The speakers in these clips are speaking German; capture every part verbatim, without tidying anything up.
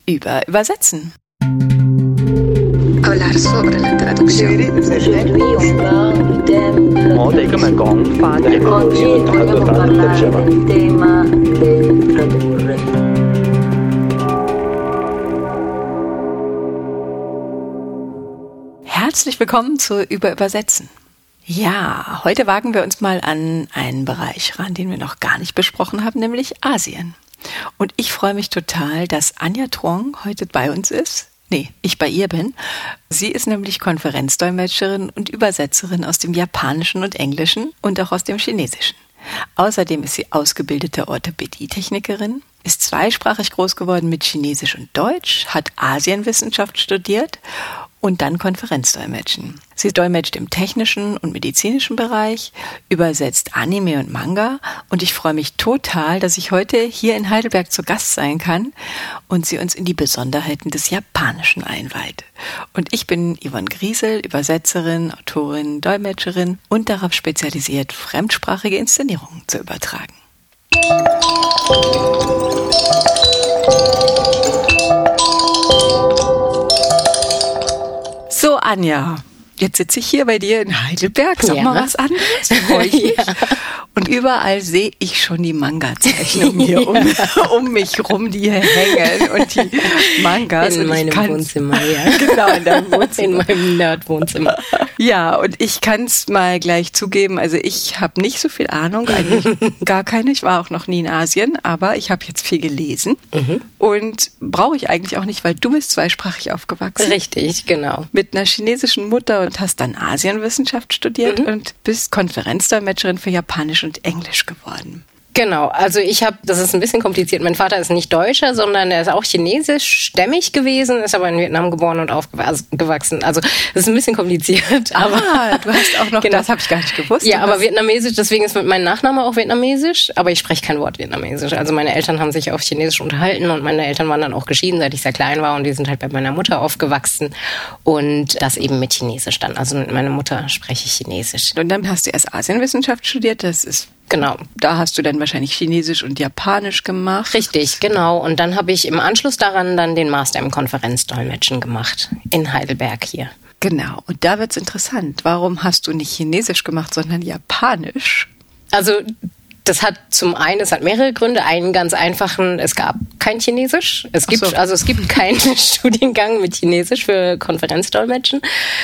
über Übersetzen. Hablar sobre la traducción. Herzlich willkommen zu Über Übersetzen. Ja, heute wagen wir uns mal an einen Bereich ran, den wir noch gar nicht besprochen haben, nämlich Asien. Und ich freue mich total, dass Anja Truong heute bei uns ist. Nee, ich bei ihr bin. Sie ist nämlich Konferenzdolmetscherin und Übersetzerin aus dem Japanischen und Englischen und auch aus dem Chinesischen. Außerdem ist sie ausgebildete Orthopädietechnikerin, ist zweisprachig groß geworden mit Chinesisch und Deutsch, hat Asienwissenschaft studiert und dann Konferenzdolmetschen. Sie dolmetscht im technischen und medizinischen Bereich, übersetzt Anime und Manga und ich freue mich total, dass ich heute hier in Heidelberg zu Gast sein kann und sie uns in die Besonderheiten des Japanischen einweiht. Und ich bin Yvonne Griesel, Übersetzerin, Autorin, Dolmetscherin und darauf spezialisiert, fremdsprachige Inszenierungen zu übertragen. So, Anja, jetzt sitze ich hier bei dir in Heidelberg. Sag ja. mal was anderes. Freue ich mich. Ja. Und überall sehe ich schon die Manga-Zeichnungen hier um, um mich rum, die hier hängen. Und die Mangas. In und meinem Wohnzimmer, ja. Genau, in deinem Wohnzimmer. In meinem Nerd-Wohnzimmer. Ja, und ich kann es mal gleich zugeben, also ich habe nicht so viel Ahnung, eigentlich gar keine. Ich war auch noch nie in Asien, aber ich habe jetzt viel gelesen. Mhm. Und brauche ich eigentlich auch nicht, weil du bist zweisprachig aufgewachsen. Richtig, genau. Mit einer chinesischen Mutter und hast dann Asienwissenschaft studiert mhm. und bist Konferenzdolmetscherin für Japanisch und Englisch geworden. Genau, also ich habe, das ist ein bisschen kompliziert, mein Vater ist nicht Deutscher, sondern er ist auch chinesischstämmig gewesen, ist aber in Vietnam geboren und aufgewachsen. Also das ist ein bisschen kompliziert. Aber ah, du hast auch noch, genau. Das habe ich gar nicht gewusst. Ja, aber Vietnamesisch, deswegen ist mein Nachname auch Vietnamesisch, aber ich spreche kein Wort Vietnamesisch. Also meine Eltern haben sich auf Chinesisch unterhalten und meine Eltern waren dann auch geschieden, seit ich sehr klein war und die sind halt bei meiner Mutter aufgewachsen und das eben mit Chinesisch dann. Also mit meiner Mutter spreche ich Chinesisch. Und dann hast du erst Asienwissenschaft studiert, das ist Genau. Da hast du dann wahrscheinlich Chinesisch und Japanisch gemacht. Richtig, genau. Und dann habe ich im Anschluss daran dann den Master im Konferenzdolmetschen gemacht in Heidelberg hier. Genau. Und da wird's interessant. Warum hast du nicht Chinesisch gemacht, sondern Japanisch? Also das hat zum einen, es hat mehrere Gründe. Einen ganz einfachen, es gab kein Chinesisch. Es gibt, so. also es gibt keinen Studiengang mit Chinesisch für Konferenzdolmetschen.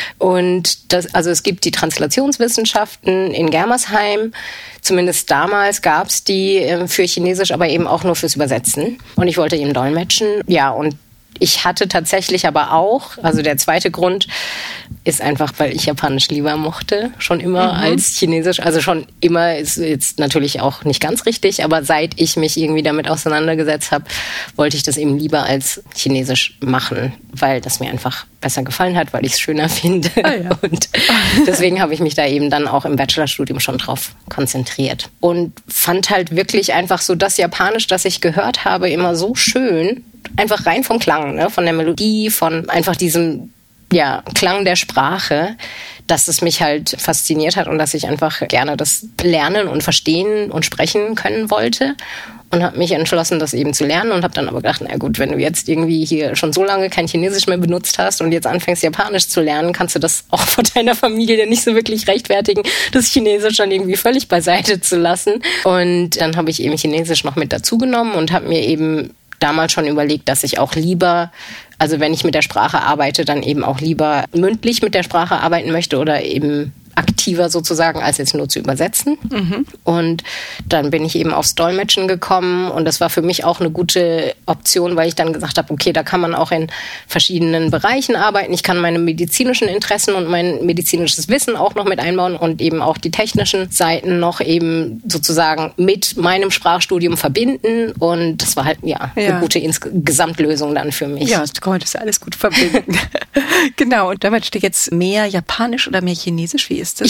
Und das, also es gibt die Translationswissenschaften in Germersheim. Zumindest damals gab es die äh, für Chinesisch, aber eben auch nur fürs Übersetzen. Und ich wollte eben dolmetschen. Ja, und ich hatte tatsächlich aber auch, also der zweite Grund ist einfach, weil ich Japanisch lieber mochte, schon immer mhm. als Chinesisch. Also schon immer ist jetzt natürlich auch nicht ganz richtig, aber seit ich mich irgendwie damit auseinandergesetzt habe, wollte ich das eben lieber als Chinesisch machen, weil das mir einfach besser gefallen hat, weil ich es schöner finde. Ah, ja. Und deswegen habe ich mich da eben dann auch im Bachelorstudium schon drauf konzentriert. Und fand halt wirklich einfach so das Japanisch, das ich gehört habe, immer so schön. Einfach rein vom Klang, ne? Von der Melodie, von einfach diesem ja, Klang der Sprache, dass es mich halt fasziniert hat und dass ich einfach gerne das lernen und verstehen und sprechen können wollte. Und habe mich entschlossen, das eben zu lernen und habe dann aber gedacht, na gut, wenn du jetzt irgendwie hier schon so lange kein Chinesisch mehr benutzt hast und jetzt anfängst, Japanisch zu lernen, kannst du das auch vor deiner Familie nicht so wirklich rechtfertigen, das Chinesisch dann irgendwie völlig beiseite zu lassen. Und dann habe ich eben Chinesisch noch mit dazugenommen und habe mir eben damals schon überlegt, dass ich auch lieber, also wenn ich mit der Sprache arbeite, dann eben auch lieber mündlich mit der Sprache arbeiten möchte oder eben aktiver sozusagen, als jetzt nur zu übersetzen. Mhm. Und dann bin ich eben aufs Dolmetschen gekommen und das war für mich auch eine gute Option, weil ich dann gesagt habe, okay, da kann man auch in verschiedenen Bereichen arbeiten. Ich kann meine medizinischen Interessen und mein medizinisches Wissen auch noch mit einbauen und eben auch die technischen Seiten noch eben sozusagen mit meinem Sprachstudium verbinden und das war halt, ja, ja. eine gute Ins- Gesamtlösung dann für mich. Ja, du konntest alles gut verbinden. Genau, und dolmetscht du jetzt mehr Japanisch oder mehr Chinesisch? Wie ist das?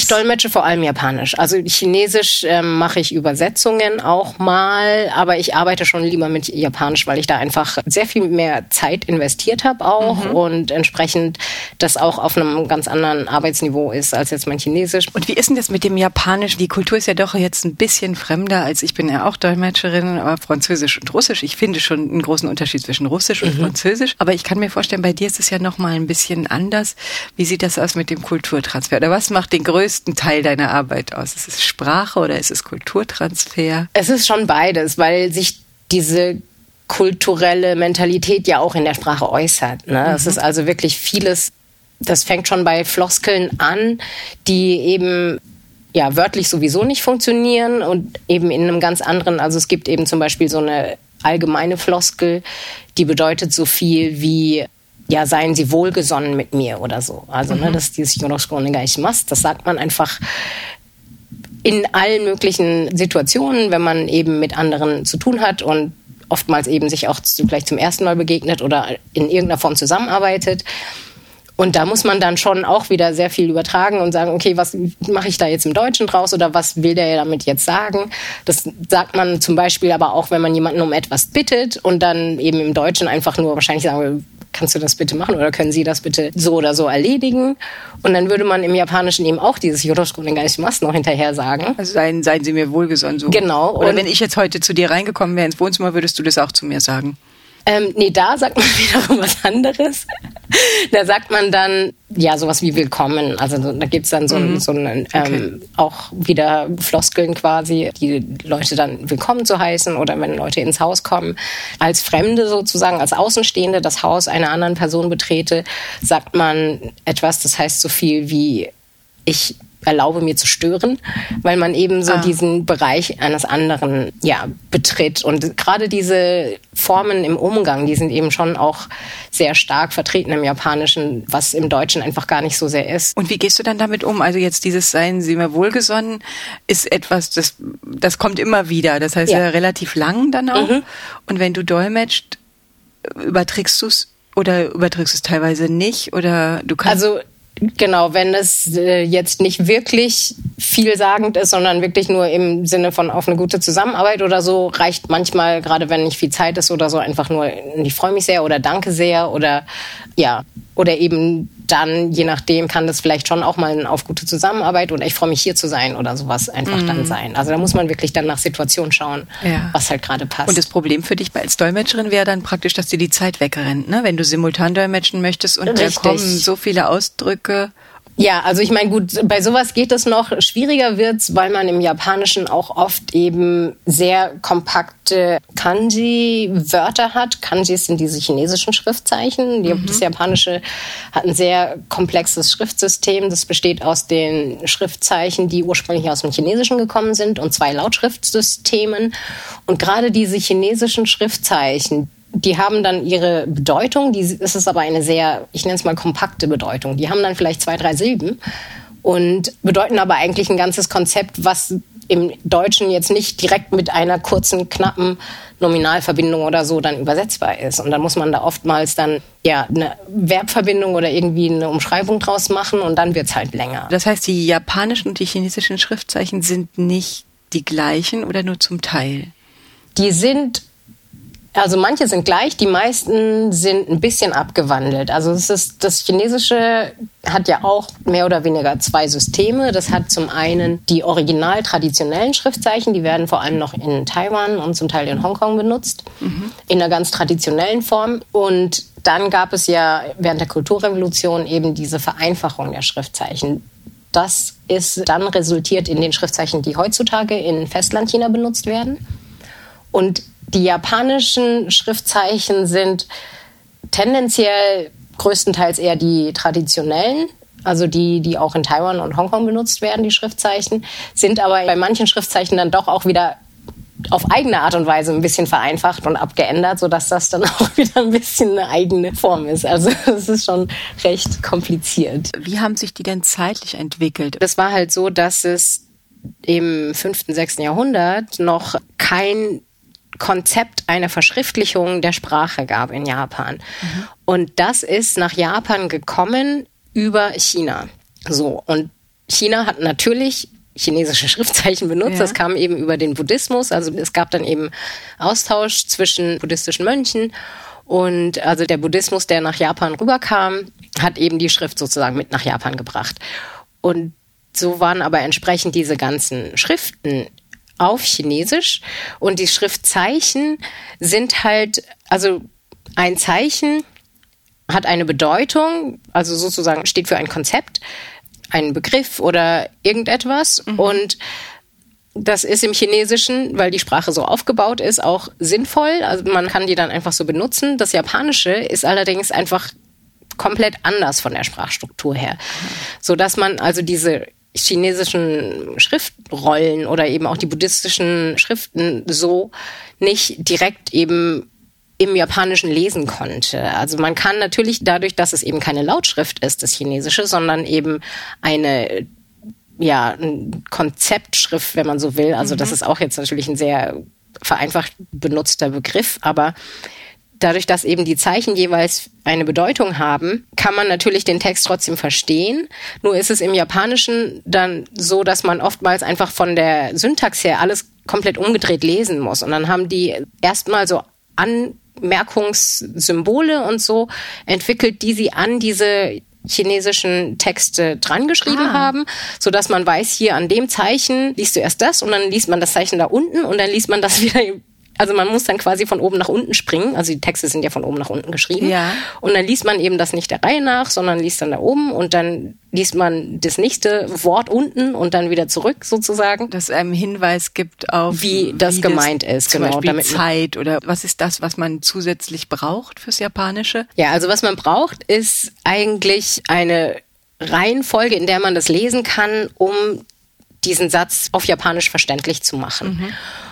Ich dolmetsche vor allem Japanisch. Also Chinesisch ähm, mache ich Übersetzungen auch mal, aber ich arbeite schon lieber mit Japanisch, weil ich da einfach sehr viel mehr Zeit investiert habe auch mhm. und entsprechend das auch auf einem ganz anderen Arbeitsniveau ist als jetzt mein Chinesisch. Und wie ist denn das mit dem Japanisch? Die Kultur ist ja doch jetzt ein bisschen fremder, als ich bin ja auch Dolmetscherin, aber Französisch und Russisch. Ich finde schon einen großen Unterschied zwischen Russisch und mhm. Französisch. Aber ich kann mir vorstellen, bei dir ist es ja noch mal ein bisschen anders. Wie sieht das aus mit dem Kulturtransfer? Oder was macht den größten Teil deiner Arbeit aus? Ist es Sprache oder ist es Kulturtransfer? Es ist schon beides, weil sich diese kulturelle Mentalität ja auch in der Sprache äußert. Ne? Mhm. Es ist also wirklich vieles, das fängt schon bei Floskeln an, die eben ja wörtlich sowieso nicht funktionieren und eben in einem ganz anderen, also es gibt eben zum Beispiel so eine allgemeine Floskel, die bedeutet so viel wie ja, seien Sie wohlgesonnen mit mir oder so. Also, mhm. ne, das ist dieses Yoroshiku onegaishimasu. Das sagt man einfach in allen möglichen Situationen, wenn man eben mit anderen zu tun hat und oftmals eben sich auch vielleicht zum ersten Mal begegnet oder in irgendeiner Form zusammenarbeitet. Und da muss man dann schon auch wieder sehr viel übertragen und sagen, okay, was mache ich da jetzt im Deutschen draus oder was will der damit jetzt sagen? Das sagt man zum Beispiel aber auch, wenn man jemanden um etwas bittet und dann eben im Deutschen einfach nur wahrscheinlich sagen, kannst du das bitte machen oder können Sie das bitte so oder so erledigen? Und dann würde man im Japanischen eben auch dieses Yoroshiku onegaishimasu noch hinterher sagen. Also seien, seien Sie mir wohlgesonnen. So. Genau. Oder und wenn ich jetzt heute zu dir reingekommen wäre ins Wohnzimmer, würdest du das auch zu mir sagen? Ähm, nee, da sagt man wiederum was anderes. Da sagt man dann, ja, sowas wie willkommen. Also da gibt's dann so, mhm. so einen, ähm, okay. auch wieder Floskeln quasi, die Leute dann willkommen zu heißen oder wenn Leute ins Haus kommen. Als Fremde sozusagen, als Außenstehende das Haus einer anderen Person betrete, sagt man etwas, das heißt so viel wie ich erlaube mir zu stören, weil man eben so ah. diesen Bereich eines anderen ja betritt. Und gerade diese Formen im Umgang, die sind eben schon auch sehr stark vertreten im Japanischen, was im Deutschen einfach gar nicht so sehr ist. Und wie gehst du dann damit um? Also jetzt dieses Seien Sie mir wohlgesonnen ist etwas, das, das kommt immer wieder. Das heißt ja, ja relativ lang dann auch. Mhm. Und wenn du dolmetscht, überträgst du es oder überträgst du es teilweise nicht? Oder du kannst... Also genau, wenn es äh, jetzt nicht wirklich vielsagend ist, sondern wirklich nur im Sinne von auf eine gute Zusammenarbeit oder so, reicht manchmal, gerade wenn nicht viel Zeit ist oder so, einfach nur ich freue mich sehr oder danke sehr oder ja, oder eben dann, je nachdem, kann das vielleicht schon auch mal ein auf gute Zusammenarbeit oder ich freue mich hier zu sein oder sowas einfach mm. dann sein. Also da muss man wirklich dann nach Situation schauen, ja. was halt gerade passt. Und das Problem für dich als Dolmetscherin wäre dann praktisch, dass dir die Zeit wegrennt, ne? Wenn du simultan dolmetschen möchtest und Richtig. Da kommen so viele Ausdrücke. Ja, also ich meine, gut, bei sowas geht es noch. Schwieriger wird's, weil man im Japanischen auch oft eben sehr kompakte Kanji-Wörter hat. Kanjis sind diese chinesischen Schriftzeichen. Mhm. Das Japanische hat ein sehr komplexes Schriftsystem. Das besteht aus den Schriftzeichen, die ursprünglich aus dem Chinesischen gekommen sind und zwei Lautschriftsystemen. Und gerade diese chinesischen Schriftzeichen, die haben dann ihre Bedeutung, die ist es aber eine sehr, ich nenne es mal kompakte Bedeutung. Die haben dann vielleicht zwei, drei Silben und bedeuten aber eigentlich ein ganzes Konzept, was im Deutschen jetzt nicht direkt mit einer kurzen, knappen Nominalverbindung oder so dann übersetzbar ist. Und dann muss man da oftmals dann ja eine Verbverbindung oder irgendwie eine Umschreibung draus machen und dann wird's halt länger. Das heißt, die japanischen und die chinesischen Schriftzeichen sind nicht die gleichen oder nur zum Teil? Die sind Also manche sind gleich, die meisten sind ein bisschen abgewandelt. Also es ist, das Chinesische hat ja auch mehr oder weniger zwei Systeme. Das hat zum einen die original traditionellen Schriftzeichen, die werden vor allem noch in Taiwan und zum Teil in Hongkong benutzt, mhm. in einer ganz traditionellen Form. Und dann gab es ja während der Kulturrevolution eben diese Vereinfachung der Schriftzeichen. Das ist dann resultiert in den Schriftzeichen, die heutzutage in Festlandchina benutzt werden. Und die japanischen Schriftzeichen sind tendenziell größtenteils eher die traditionellen, also die, die auch in Taiwan und Hongkong benutzt werden, die Schriftzeichen, sind aber bei manchen Schriftzeichen dann doch auch wieder auf eigene Art und Weise ein bisschen vereinfacht und abgeändert, sodass das dann auch wieder ein bisschen eine eigene Form ist. Also es ist schon recht kompliziert. Wie haben sich die denn zeitlich entwickelt? Das war halt so, dass es im fünften, sechsten Jahrhundert noch kein Konzept einer Verschriftlichung der Sprache gab in Japan. Mhm. Und das ist nach Japan gekommen über China. So, und China hat natürlich chinesische Schriftzeichen benutzt. Ja. Das kam eben über den Buddhismus. Also es gab dann eben Austausch zwischen buddhistischen Mönchen. Und also der Buddhismus, der nach Japan rüberkam, hat eben die Schrift sozusagen mit nach Japan gebracht. Und so waren aber entsprechend diese ganzen Schriften auf Chinesisch. Und die Schriftzeichen sind halt, also ein Zeichen hat eine Bedeutung, also sozusagen steht für ein Konzept, einen Begriff oder irgendetwas. Mhm. Und das ist im Chinesischen, weil die Sprache so aufgebaut ist, auch sinnvoll. Also man kann die dann einfach so benutzen. Das Japanische ist allerdings einfach komplett anders von der Sprachstruktur her. Mhm. Sodass man also diese chinesischen Schriftrollen oder eben auch die buddhistischen Schriften so nicht direkt eben im Japanischen lesen konnte. Also man kann natürlich dadurch, dass es eben keine Lautschrift ist, das Chinesische, sondern eben eine, ja, ein Konzeptschrift, wenn man so will. Also mhm. das ist auch jetzt natürlich ein sehr vereinfacht benutzter Begriff, aber dadurch, dass eben die Zeichen jeweils eine Bedeutung haben, kann man natürlich den Text trotzdem verstehen. Nur ist es im Japanischen dann so, dass man oftmals einfach von der Syntax her alles komplett umgedreht lesen muss. Und dann haben die erstmal so Anmerkungssymbole und so entwickelt, die sie an diese chinesischen Texte dran geschrieben ah. haben, so dass man weiß, hier an dem Zeichen liest du erst das und dann liest man das Zeichen da unten und dann liest man das wieder. Also man muss dann quasi von oben nach unten springen. Also die Texte sind ja von oben nach unten geschrieben. Ja. Und dann liest man eben das nicht der Reihe nach, sondern liest dann da oben und dann liest man das nächste Wort unten und dann wieder zurück sozusagen. Dass einem Hinweis gibt auf wie das wie gemeint das, ist. Zum genau, Beispiel damit Zeit oder was ist das, was man zusätzlich braucht fürs Japanische? Ja, also was man braucht, ist eigentlich eine Reihenfolge, in der man das lesen kann, um diesen Satz auf Japanisch verständlich zu machen. Mhm.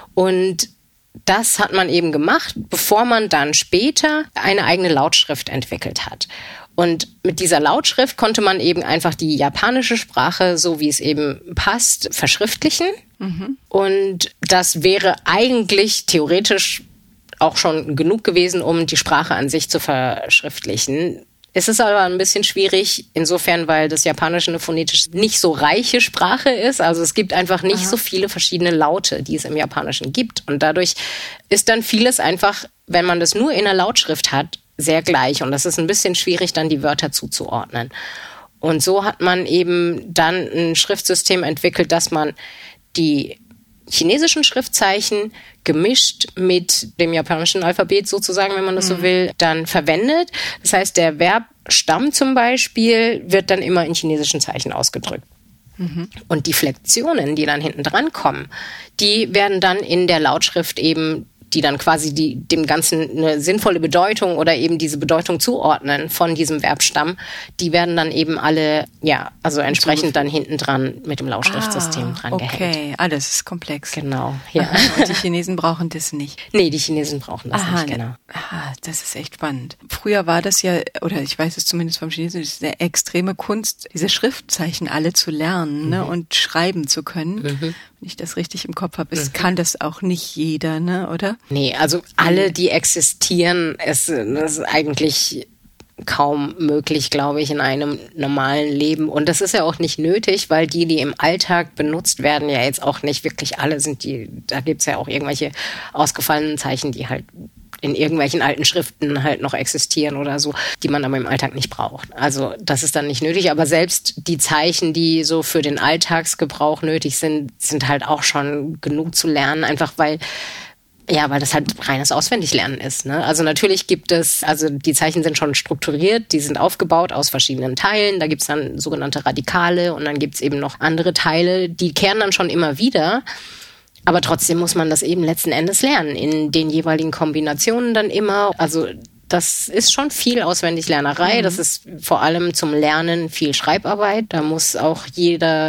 Und das hat man eben gemacht, bevor man dann später eine eigene Lautschrift entwickelt hat. Und mit dieser Lautschrift konnte man eben einfach die japanische Sprache, so wie es eben passt, verschriftlichen. Mhm. Und das wäre eigentlich theoretisch auch schon genug gewesen, um die Sprache an sich zu verschriftlichen. Es ist aber ein bisschen schwierig, insofern, weil das Japanische eine phonetisch nicht so reiche Sprache ist. Also es gibt einfach nicht Aha. so viele verschiedene Laute, die es im Japanischen gibt. Und dadurch ist dann vieles einfach, wenn man das nur in der Lautschrift hat, sehr gleich. Und das ist ein bisschen schwierig, dann die Wörter zuzuordnen. Und so hat man eben dann ein Schriftsystem entwickelt, dass man die chinesischen Schriftzeichen gemischt mit dem japanischen Alphabet sozusagen, wenn man das mhm. so will, dann verwendet. Das heißt, der Verbstamm zum Beispiel wird dann immer in chinesischen Zeichen ausgedrückt. Mhm. Und die Flexionen, die dann hinten dran kommen, die werden dann in der Lautschrift eben, die dann quasi die, dem Ganzen eine sinnvolle Bedeutung oder eben diese Bedeutung zuordnen von diesem Verbstamm, die werden dann eben alle, ja, also entsprechend dann hinten dran mit dem Lautschriftsystem ah, dran okay. gehängt. Okay, alles ist komplex. Genau, ja. Und die Chinesen brauchen das nicht. Nee, die Chinesen brauchen das Aha, nicht, genau. Aha, das ist echt spannend. Früher war das ja, oder ich weiß es zumindest vom Chinesen, das ist eine extreme Kunst, diese Schriftzeichen alle zu lernen, mhm. ne, und schreiben zu können. Mhm. Wenn ich das richtig im Kopf habe, es mhm. kann das auch nicht jeder, ne, oder? Nee, also alle, die existieren, es das ist eigentlich kaum möglich, glaube ich, in einem normalen Leben. Und das ist ja auch nicht nötig, weil die, die im Alltag benutzt werden, ja jetzt auch nicht wirklich alle sind. Die, da gibt's ja auch irgendwelche ausgefallenen Zeichen, die halt in irgendwelchen alten Schriften halt noch existieren oder so, die man aber im Alltag nicht braucht. Also das ist dann nicht nötig, aber selbst die Zeichen, die so für den Alltagsgebrauch nötig sind, sind halt auch schon genug zu lernen, einfach weil Ja, weil das halt reines Auswendiglernen ist, ne? Also natürlich gibt es, also die Zeichen sind schon strukturiert, die sind aufgebaut aus verschiedenen Teilen. Da gibt's dann sogenannte Radikale und dann gibt's eben noch andere Teile, die kehren dann schon immer wieder. Aber trotzdem muss man das eben letzten Endes lernen, in den jeweiligen Kombinationen dann immer. Also das ist schon viel Auswendiglernerei. Mhm. Das ist vor allem zum Lernen viel Schreibarbeit. Da muss auch jeder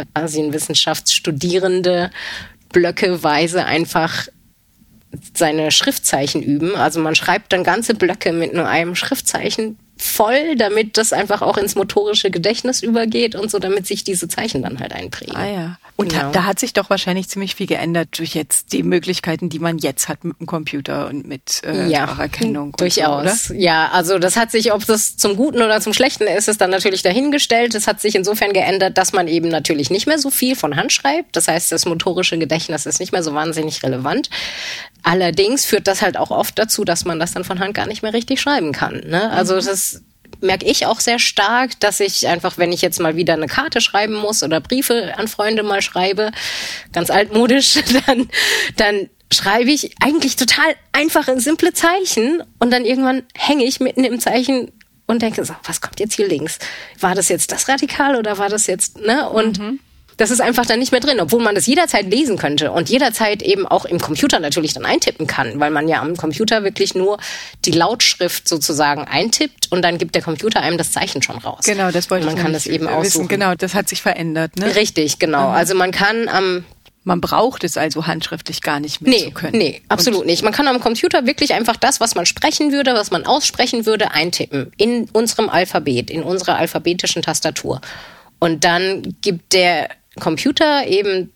Asienwissenschaftsstudierende blöckeweise einfach seine Schriftzeichen üben. Also man schreibt dann ganze Blöcke mit nur einem Schriftzeichen voll, damit das einfach auch ins motorische Gedächtnis übergeht und so, damit sich diese Zeichen dann halt einprägen. Ah ja. Und genau. da, da hat sich doch wahrscheinlich ziemlich viel geändert durch jetzt die Möglichkeiten, die man jetzt hat mit dem Computer und mit äh, ja, Spracherkennung. Durchaus. So, oder? Ja, also das hat sich, ob das zum Guten oder zum Schlechten ist, ist dann natürlich dahingestellt. Es hat sich insofern geändert, dass man eben natürlich nicht mehr so viel von Hand schreibt. Das heißt, das motorische Gedächtnis ist nicht mehr so wahnsinnig relevant. Allerdings führt das halt auch oft dazu, dass man das dann von Hand gar nicht mehr richtig schreiben kann. Ne? Also mhm. das merke ich auch sehr stark, dass ich einfach, wenn ich jetzt mal wieder eine Karte schreiben muss oder Briefe an Freunde mal schreibe, ganz altmodisch, dann, dann schreibe ich eigentlich total einfache, simple Zeichen und dann irgendwann hänge ich mitten im Zeichen und denke so, was kommt jetzt hier links? War das jetzt das Radikal oder war das jetzt, ne? Und mhm. das ist einfach dann nicht mehr drin, obwohl man das jederzeit lesen könnte und jederzeit eben auch im Computer natürlich dann eintippen kann, weil man ja am Computer wirklich nur die Lautschrift sozusagen eintippt und dann gibt der Computer einem das Zeichen schon raus. Genau, das wollte und man ich kann das eben wissen. aussuchen. Genau, das hat sich verändert, ne? Richtig, genau. Mhm. Also man kann am Man braucht es also handschriftlich gar nicht mehr nee, zu können. Nee, absolut und nicht. Man kann am Computer wirklich einfach das, was man sprechen würde, was man aussprechen würde, eintippen in unserem Alphabet, in unserer alphabetischen Tastatur. Und dann gibt der Computer eben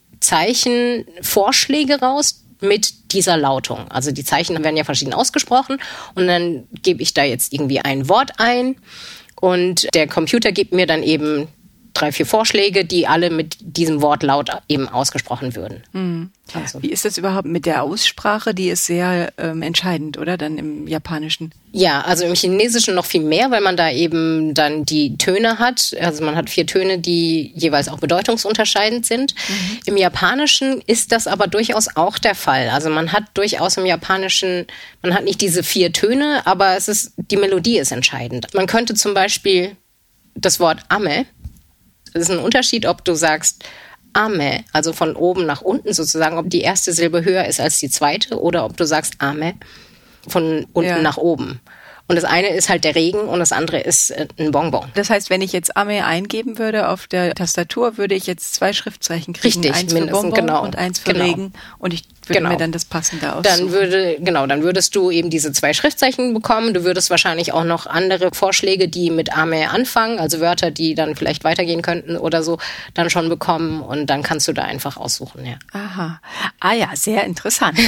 Zeichenvorschläge raus mit dieser Lautung. Also die Zeichen werden ja verschieden ausgesprochen und dann gebe ich da jetzt irgendwie ein Wort ein und der Computer gibt mir dann eben drei, vier Vorschläge, die alle mit diesem Wortlaut eben ausgesprochen würden. Mhm. Also. Wie ist das überhaupt mit der Aussprache? Die ist sehr ähm, entscheidend, oder? Dann im Japanischen? Ja, also im Chinesischen noch viel mehr, weil man da eben dann die Töne hat. Also man hat vier Töne, die jeweils auch bedeutungsunterscheidend sind. Mhm. Im Japanischen ist das aber durchaus auch der Fall. Also man hat durchaus im Japanischen, man hat nicht diese vier Töne, aber es ist, die Melodie ist entscheidend. Man könnte zum Beispiel das Wort Ame, das ist ein Unterschied, ob du sagst Ame, also von oben nach unten sozusagen, ob die erste Silbe höher ist als die zweite oder ob du sagst Ame von unten ja. nach oben. Und das eine ist halt der Regen und das andere ist ein Bonbon. Das heißt, wenn ich jetzt Ame eingeben würde auf der Tastatur, würde ich jetzt zwei Schriftzeichen kriegen. Richtig, eins mindestens, für Bonbon genau. und eins für genau. Regen. Und ich würde genau. mir dann das passende aussuchen. Dann würde, genau, dann würdest du eben diese zwei Schriftzeichen bekommen. Du würdest wahrscheinlich auch noch andere Vorschläge, die mit Ame anfangen, also Wörter, die dann vielleicht weitergehen könnten oder so, dann schon bekommen. Und dann kannst du da einfach aussuchen, ja. Aha. Ah ja, sehr interessant.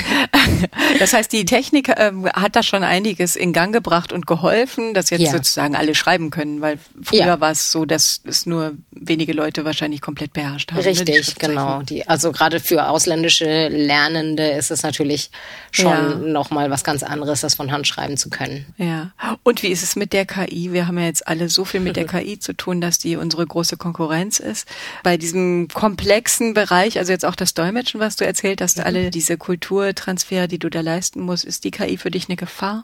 Das heißt, die Technik ähm, hat da schon einiges in Gang gebracht und geholfen, dass jetzt ja. sozusagen alle schreiben können, weil früher ja. war es so, dass es nur wenige Leute wahrscheinlich komplett beherrscht haben. Richtig, ne, genau. Die, also gerade für ausländische Lernende ist es natürlich schon ja. nochmal was ganz anderes, das von Hand schreiben zu können. Ja. Und wie ist es mit der K I? Wir haben ja jetzt alle so viel mit der K I zu tun, dass die unsere große Konkurrenz ist. Bei diesem komplexen Bereich, also jetzt auch das Dolmetschen, was du erzählt hast, mhm. alle diese Kulturtransfer, die du da leisten musst, ist die K I für dich eine Gefahr?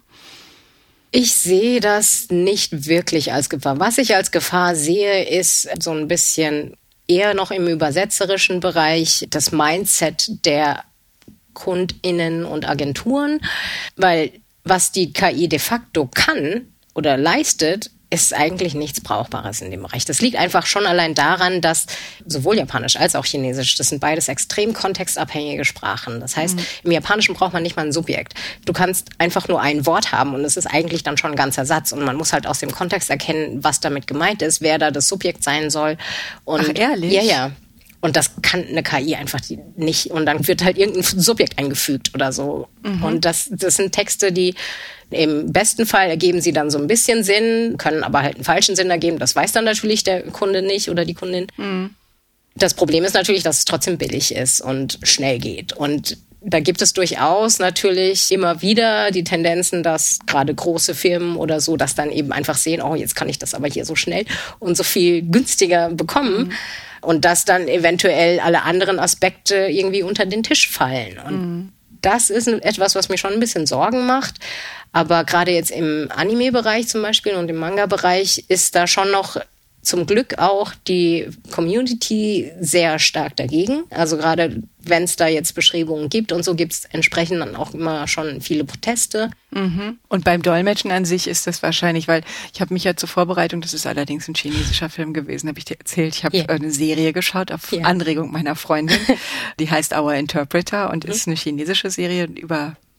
Ich sehe das nicht wirklich als Gefahr. Was ich als Gefahr sehe, ist so ein bisschen eher noch im übersetzerischen Bereich das Mindset der KundInnen und Agenturen, weil was die K I de facto kann oder leistet, ist eigentlich nichts Brauchbares in dem Bereich. Das liegt einfach schon allein daran, dass sowohl Japanisch als auch Chinesisch, das sind beides extrem kontextabhängige Sprachen. Das heißt, mhm. im Japanischen braucht man nicht mal ein Subjekt. Du kannst einfach nur ein Wort haben und es ist eigentlich dann schon ein ganzer Satz und man muss halt aus dem Kontext erkennen, was damit gemeint ist, wer da das Subjekt sein soll. Und ach, ehrlich? Ja, ja. Und das kann eine K I einfach nicht. Und dann wird halt irgendein Subjekt eingefügt oder so. Mhm. Und das, das sind Texte, die im besten Fall ergeben sie dann so ein bisschen Sinn, können aber halt einen falschen Sinn ergeben. Das weiß dann natürlich der Kunde nicht oder die Kundin. Mhm. Das Problem ist natürlich, dass es trotzdem billig ist und schnell geht. Und da gibt es durchaus natürlich immer wieder die Tendenzen, dass gerade große Firmen oder so das dann eben einfach sehen, oh, jetzt kann ich das aber hier so schnell und so viel günstiger bekommen. Mhm. Und dass dann eventuell alle anderen Aspekte irgendwie unter den Tisch fallen. Und mhm. das ist etwas, was mir schon ein bisschen Sorgen macht. Aber gerade jetzt im Anime-Bereich zum Beispiel und im Manga-Bereich ist da schon noch zum Glück auch die Community sehr stark dagegen. Also gerade wenn es da jetzt Beschreibungen gibt und so, gibt es entsprechend dann auch immer schon viele Proteste. Mhm. Und beim Dolmetschen an sich ist das wahrscheinlich, weil ich habe mich ja zur Vorbereitung, das ist allerdings ein chinesischer Film gewesen, habe ich dir erzählt, ich habe yeah. eine Serie geschaut auf yeah. Anregung meiner Freundin, die heißt Our Interpreter und mhm. ist eine chinesische Serie über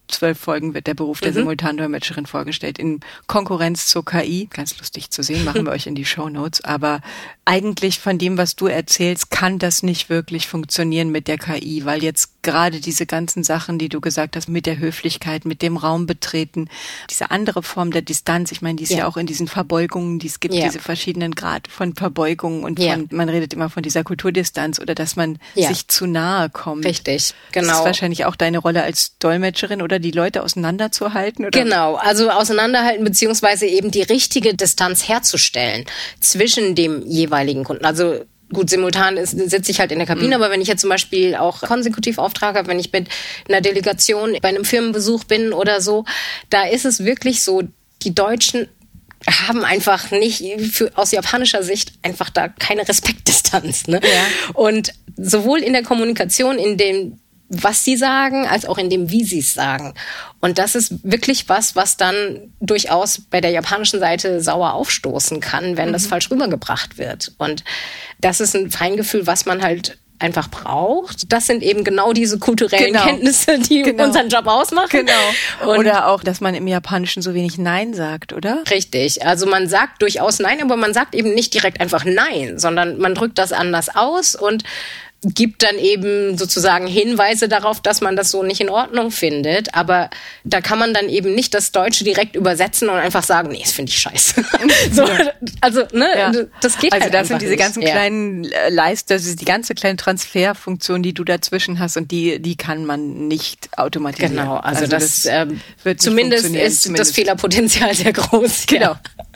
zwölf Folgen wird der Beruf der mhm. Simultandolmetscherin vorgestellt, in Konkurrenz zur K I. Ganz lustig zu sehen, machen wir euch in die Shownotes. Aber eigentlich von dem, was du erzählst, kann das nicht wirklich funktionieren mit der K I, weil jetzt gerade diese ganzen Sachen, die du gesagt hast, mit der Höflichkeit, mit dem Raum betreten, diese andere Form der Distanz, ich meine, die ist ja, ja auch in diesen Verbeugungen, die es gibt, ja. diese verschiedenen Grad von Verbeugungen und ja. von, man redet immer von dieser Kulturdistanz oder dass man ja. sich zu nahe kommt. Richtig, genau. Das ist wahrscheinlich auch deine Rolle als Dolmetscherin oder die Leute auseinanderzuhalten? Oder? Genau, also auseinanderhalten beziehungsweise eben die richtige Distanz herzustellen zwischen dem jeweiligen Kunden. Also gut, simultan ist, sitze ich halt in der Kabine, mhm. aber wenn ich jetzt zum Beispiel auch konsekutiv Auftrag habe, wenn ich mit einer Delegation bei einem Firmenbesuch bin oder so, da ist es wirklich so, die Deutschen haben einfach nicht, für, aus japanischer Sicht, einfach da keine Respektdistanz. Ne? Ja. Und sowohl in der Kommunikation, in dem was sie sagen, als auch in dem, wie sie es sagen. Und das ist wirklich was, was dann durchaus bei der japanischen Seite sauer aufstoßen kann, wenn mhm. das falsch rübergebracht wird. Und das ist ein Feingefühl, was man halt einfach braucht. Das sind eben genau diese kulturellen genau. Kenntnisse, die genau. unseren Job ausmachen. Genau. Und oder auch, dass man im Japanischen so wenig Nein sagt, oder? Richtig. Also man sagt durchaus Nein, aber man sagt eben nicht direkt einfach Nein, sondern man drückt das anders aus und gibt dann eben sozusagen Hinweise darauf, dass man das so nicht in Ordnung findet. Aber da kann man dann eben nicht das Deutsche direkt übersetzen und einfach sagen, nee, das finde ich scheiße. so, ja. Also, ne, ja. das geht also halt das sind diese nicht. ganzen ja. kleinen Leist, das ist die ganze kleine Transferfunktion, die du dazwischen hast und die, die kann man nicht automatisieren. Genau, also, also das, das ähm, wird zumindest ist zumindest. das Fehlerpotenzial sehr groß. Genau.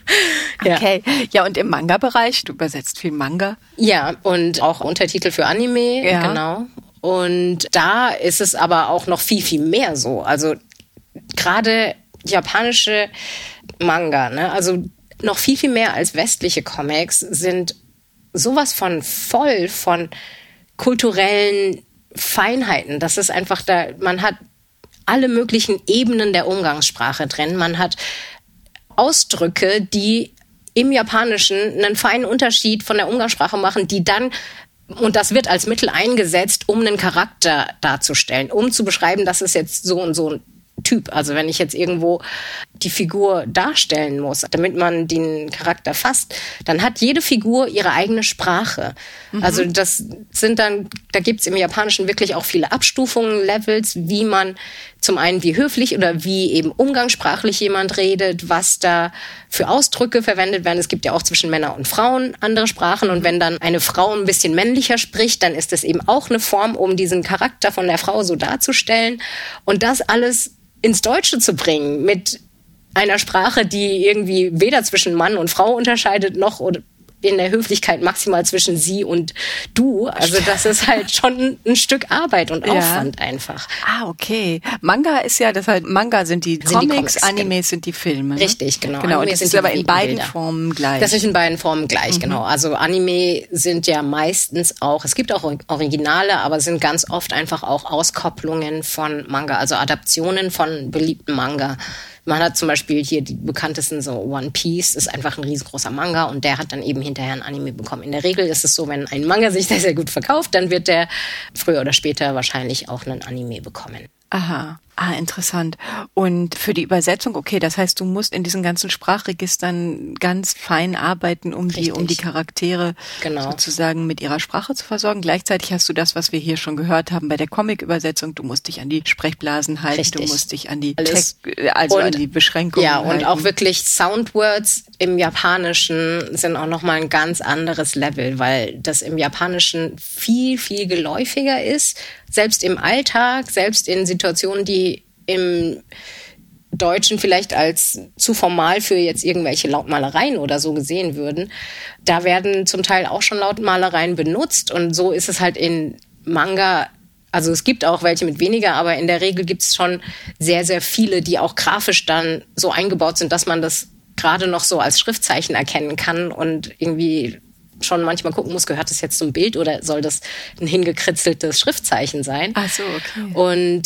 Ja. Okay, ja, und im Manga-Bereich, du übersetzt viel Manga. Ja, und auch Untertitel für Anime, ja. genau. Und da ist es aber auch noch viel, viel mehr so. Also gerade japanische Manga, ne, also noch viel, viel mehr als westliche Comics sind sowas von voll von kulturellen Feinheiten. Das ist einfach da, man hat alle möglichen Ebenen der Umgangssprache drin. Man hat Ausdrücke, die im Japanischen einen feinen Unterschied von der Umgangssprache machen, die dann, und das wird als Mittel eingesetzt, um einen Charakter darzustellen, um zu beschreiben, das ist jetzt so und so ein Typ. Also wenn ich jetzt irgendwo die Figur darstellen muss, damit man den Charakter fasst, dann hat jede Figur ihre eigene Sprache. Mhm. Also das sind dann, da gibt's im Japanischen wirklich auch viele Abstufungen, Levels, wie man zum einen wie höflich oder wie eben umgangssprachlich jemand redet, was da für Ausdrücke verwendet werden. Es gibt ja auch zwischen Männern und Frauen andere Sprachen. Und wenn dann eine Frau ein bisschen männlicher spricht, dann ist das eben auch eine Form, um diesen Charakter von der Frau so darzustellen. Und das alles ins Deutsche zu bringen mit einer Sprache, die irgendwie weder zwischen Mann und Frau unterscheidet, noch in der Höflichkeit maximal zwischen sie und du. Also das ist halt schon ein Stück Arbeit und Aufwand ja. einfach. Ah, okay. Manga ist ja, das halt, Manga sind die, sind Comics, die Comics, Animes sind die Filme. Ne? Richtig, genau. Genau, und das ist aber in beiden Bilder. Formen gleich. Das ist in beiden Formen gleich, mhm. genau. Also Anime sind ja meistens auch, es gibt auch Originale, aber sind ganz oft einfach auch Auskopplungen von Manga, also Adaptionen von beliebten Manga. Man hat zum Beispiel hier die bekanntesten, so One Piece ist einfach ein riesengroßer Manga und der hat dann eben hinterher ein Anime bekommen. In der Regel ist es so, wenn ein Manga sich sehr, sehr gut verkauft, dann wird der früher oder später wahrscheinlich auch einen Anime bekommen. Aha, ah, interessant. Und für die Übersetzung, okay, das heißt, du musst in diesen ganzen Sprachregistern ganz fein arbeiten, um Richtig. die, um die Charaktere genau. sozusagen mit ihrer Sprache zu versorgen. Gleichzeitig hast du das, was wir hier schon gehört haben bei der Comic-Übersetzung. Du musst dich an die Sprechblasen halten, Richtig. du musst dich an die Text, also und, an die Beschränkungen ja, halten. Und auch wirklich Soundwords im Japanischen sind auch nochmal ein ganz anderes Level, weil das im Japanischen viel, viel geläufiger ist. Selbst im Alltag, selbst in Situationen, die im Deutschen vielleicht als zu formal für jetzt irgendwelche Lautmalereien oder so gesehen würden, da werden zum Teil auch schon Lautmalereien benutzt und so ist es halt in Manga. Also es gibt auch welche mit weniger, aber in der Regel gibt es schon sehr, sehr viele, die auch grafisch dann so eingebaut sind, dass man das gerade noch so als Schriftzeichen erkennen kann und irgendwie schon manchmal gucken muss, gehört das jetzt zum Bild oder soll das ein hingekritzeltes Schriftzeichen sein? Ach so, okay. Und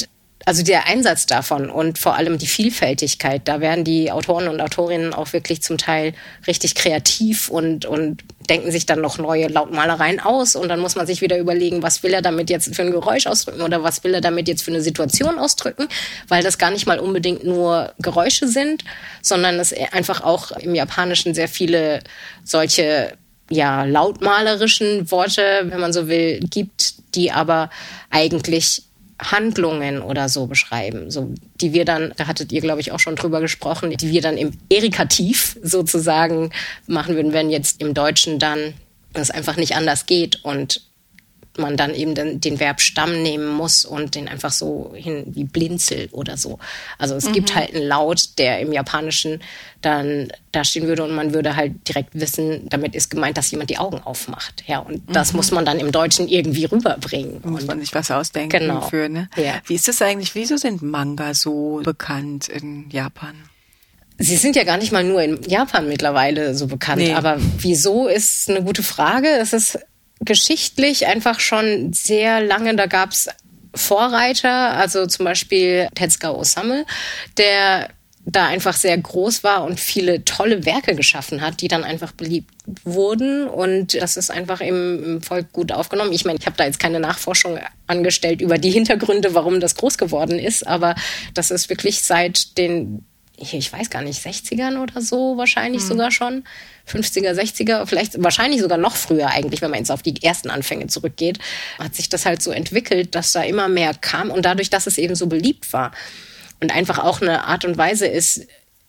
also der Einsatz davon und vor allem die Vielfältigkeit, da werden die Autoren und Autorinnen auch wirklich zum Teil richtig kreativ und, und denken sich dann noch neue Lautmalereien aus und dann muss man sich wieder überlegen, was will er damit jetzt für ein Geräusch ausdrücken oder was will er damit jetzt für eine Situation ausdrücken, weil das gar nicht mal unbedingt nur Geräusche sind, sondern es einfach auch im Japanischen sehr viele solche ja lautmalerischen Worte, wenn man so will, gibt, die aber eigentlich Handlungen oder so beschreiben, so die wir dann, da hattet ihr glaube ich auch schon drüber gesprochen, die wir dann im Erikativ sozusagen machen würden, wenn jetzt im Deutschen dann es einfach nicht anders geht und man dann eben den, den Verb Stamm nehmen muss und den einfach so hin wie Blinzel oder so. Also es mhm. gibt halt einen Laut, der im Japanischen dann da stehen würde und man würde halt direkt wissen, damit ist gemeint, dass jemand die Augen aufmacht. Ja, und das mhm. muss man dann im Deutschen irgendwie rüberbringen. Muss man sich was ausdenken genau. für, ne? Ja. Wie ist das eigentlich, wieso sind Manga so bekannt in Japan? Sie sind ja gar nicht mal nur in Japan mittlerweile so bekannt, nee. aber wieso ist eine gute Frage. Es ist geschichtlich einfach schon sehr lange, da gab es Vorreiter, also zum Beispiel Tezuka Osamu, der da einfach sehr groß war und viele tolle Werke geschaffen hat, die dann einfach beliebt wurden und das ist einfach im, im Volk gut aufgenommen. Ich meine, ich habe da jetzt keine Nachforschung angestellt über die Hintergründe, warum das groß geworden ist, aber das ist wirklich seit den ich weiß gar nicht, sechzigern oder so wahrscheinlich mhm. sogar schon, fünfziger, sechziger, vielleicht wahrscheinlich sogar noch früher eigentlich, wenn man jetzt auf die ersten Anfänge zurückgeht, hat sich das halt so entwickelt, dass da immer mehr kam und dadurch, dass es eben so beliebt war und einfach auch eine Art und Weise ist,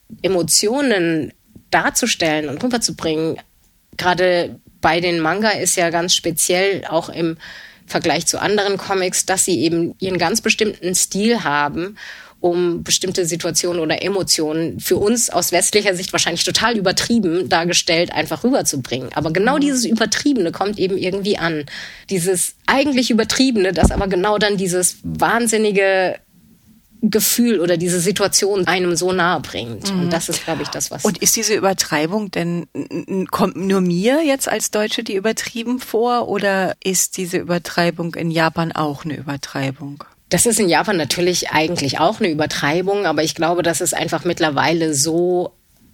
Emotionen darzustellen und rüberzubringen, gerade bei den Manga ist ja ganz speziell auch im Vergleich zu anderen Comics, dass sie eben ihren ganz bestimmten Stil haben, um bestimmte Situationen oder Emotionen für uns aus westlicher Sicht wahrscheinlich total übertrieben dargestellt einfach rüberzubringen. Aber genau dieses Übertriebene kommt eben irgendwie an. Dieses eigentlich Übertriebene, das aber genau dann dieses wahnsinnige Gefühl oder diese Situation einem so nahe bringt. Mhm. Und das ist, glaube ich, das, was... Und ist diese Übertreibung denn, kommt nur mir jetzt als Deutsche die übertrieben vor oder ist diese Übertreibung in Japan auch eine Übertreibung? Das ist in Japan natürlich eigentlich auch eine Übertreibung, aber ich glaube, das ist einfach mittlerweile so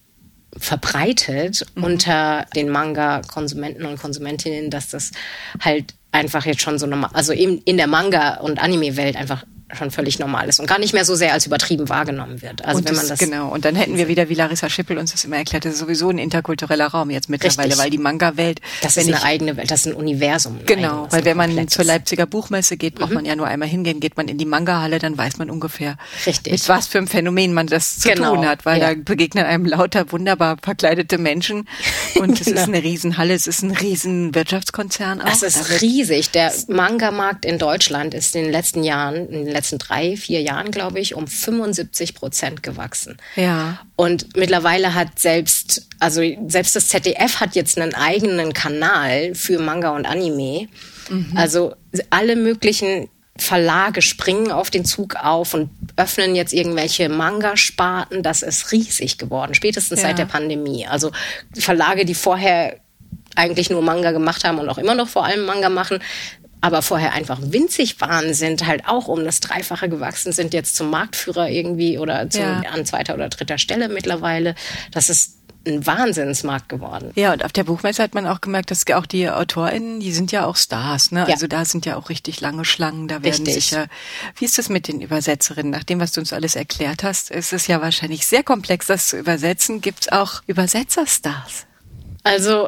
verbreitet mhm. unter den Manga-Konsumenten und Konsumentinnen, dass das halt einfach jetzt schon so normal, also in, in der Manga- und Anime-Welt einfach schon völlig normal ist und gar nicht mehr so sehr als übertrieben wahrgenommen wird. Also und wenn das, man das genau, und dann hätten wir wieder, wie Larissa Schippel uns das immer erklärt, das ist sowieso ein interkultureller Raum jetzt mittlerweile, Richtig. Weil die Manga-Welt... Das ist eine ich, eigene Welt, das ist ein Universum. Ein genau, eigenes, weil wenn man komplettes. zur Leipziger Buchmesse geht, braucht mhm. man ja nur einmal hingehen, geht man in die Manga-Halle, dann weiß man ungefähr, Richtig. mit was für einem Phänomen man das zu genau. tun hat, weil ja. da begegnen einem lauter wunderbar verkleidete Menschen und es genau. ist eine Riesenhalle, es ist ein riesen Wirtschaftskonzern auch. Das ist da riesig. Der Manga-Markt in Deutschland ist in den letzten Jahren, in den letzten drei, vier Jahren, glaube ich, um fünfundsiebzig Prozent gewachsen. Ja. Und mittlerweile hat selbst, also selbst das Z D F hat jetzt einen eigenen Kanal für Manga und Anime. Mhm. Also alle möglichen Verlage springen auf den Zug auf und öffnen jetzt irgendwelche Manga-Sparten. Das ist riesig geworden, spätestens ja. seit der Pandemie. Also Verlage, die vorher eigentlich nur Manga gemacht haben und auch immer noch vor allem Manga machen, aber vorher einfach winzig waren, sind halt auch um das Dreifache gewachsen, sind jetzt zum Marktführer irgendwie oder zu, ja. an zweiter oder dritter Stelle mittlerweile. Das ist ein Wahnsinnsmarkt geworden. Ja, und auf der Buchmesse hat man auch gemerkt, dass auch die AutorInnen, die sind ja auch Stars, ne? Ja. Also da sind ja auch richtig lange Schlangen, da werden richtig. sicher... Wie ist das mit den Übersetzerinnen? Nach dem, was du uns alles erklärt hast, ist es ja wahrscheinlich sehr komplex, das zu übersetzen. Gibt es auch Übersetzerstars? Also...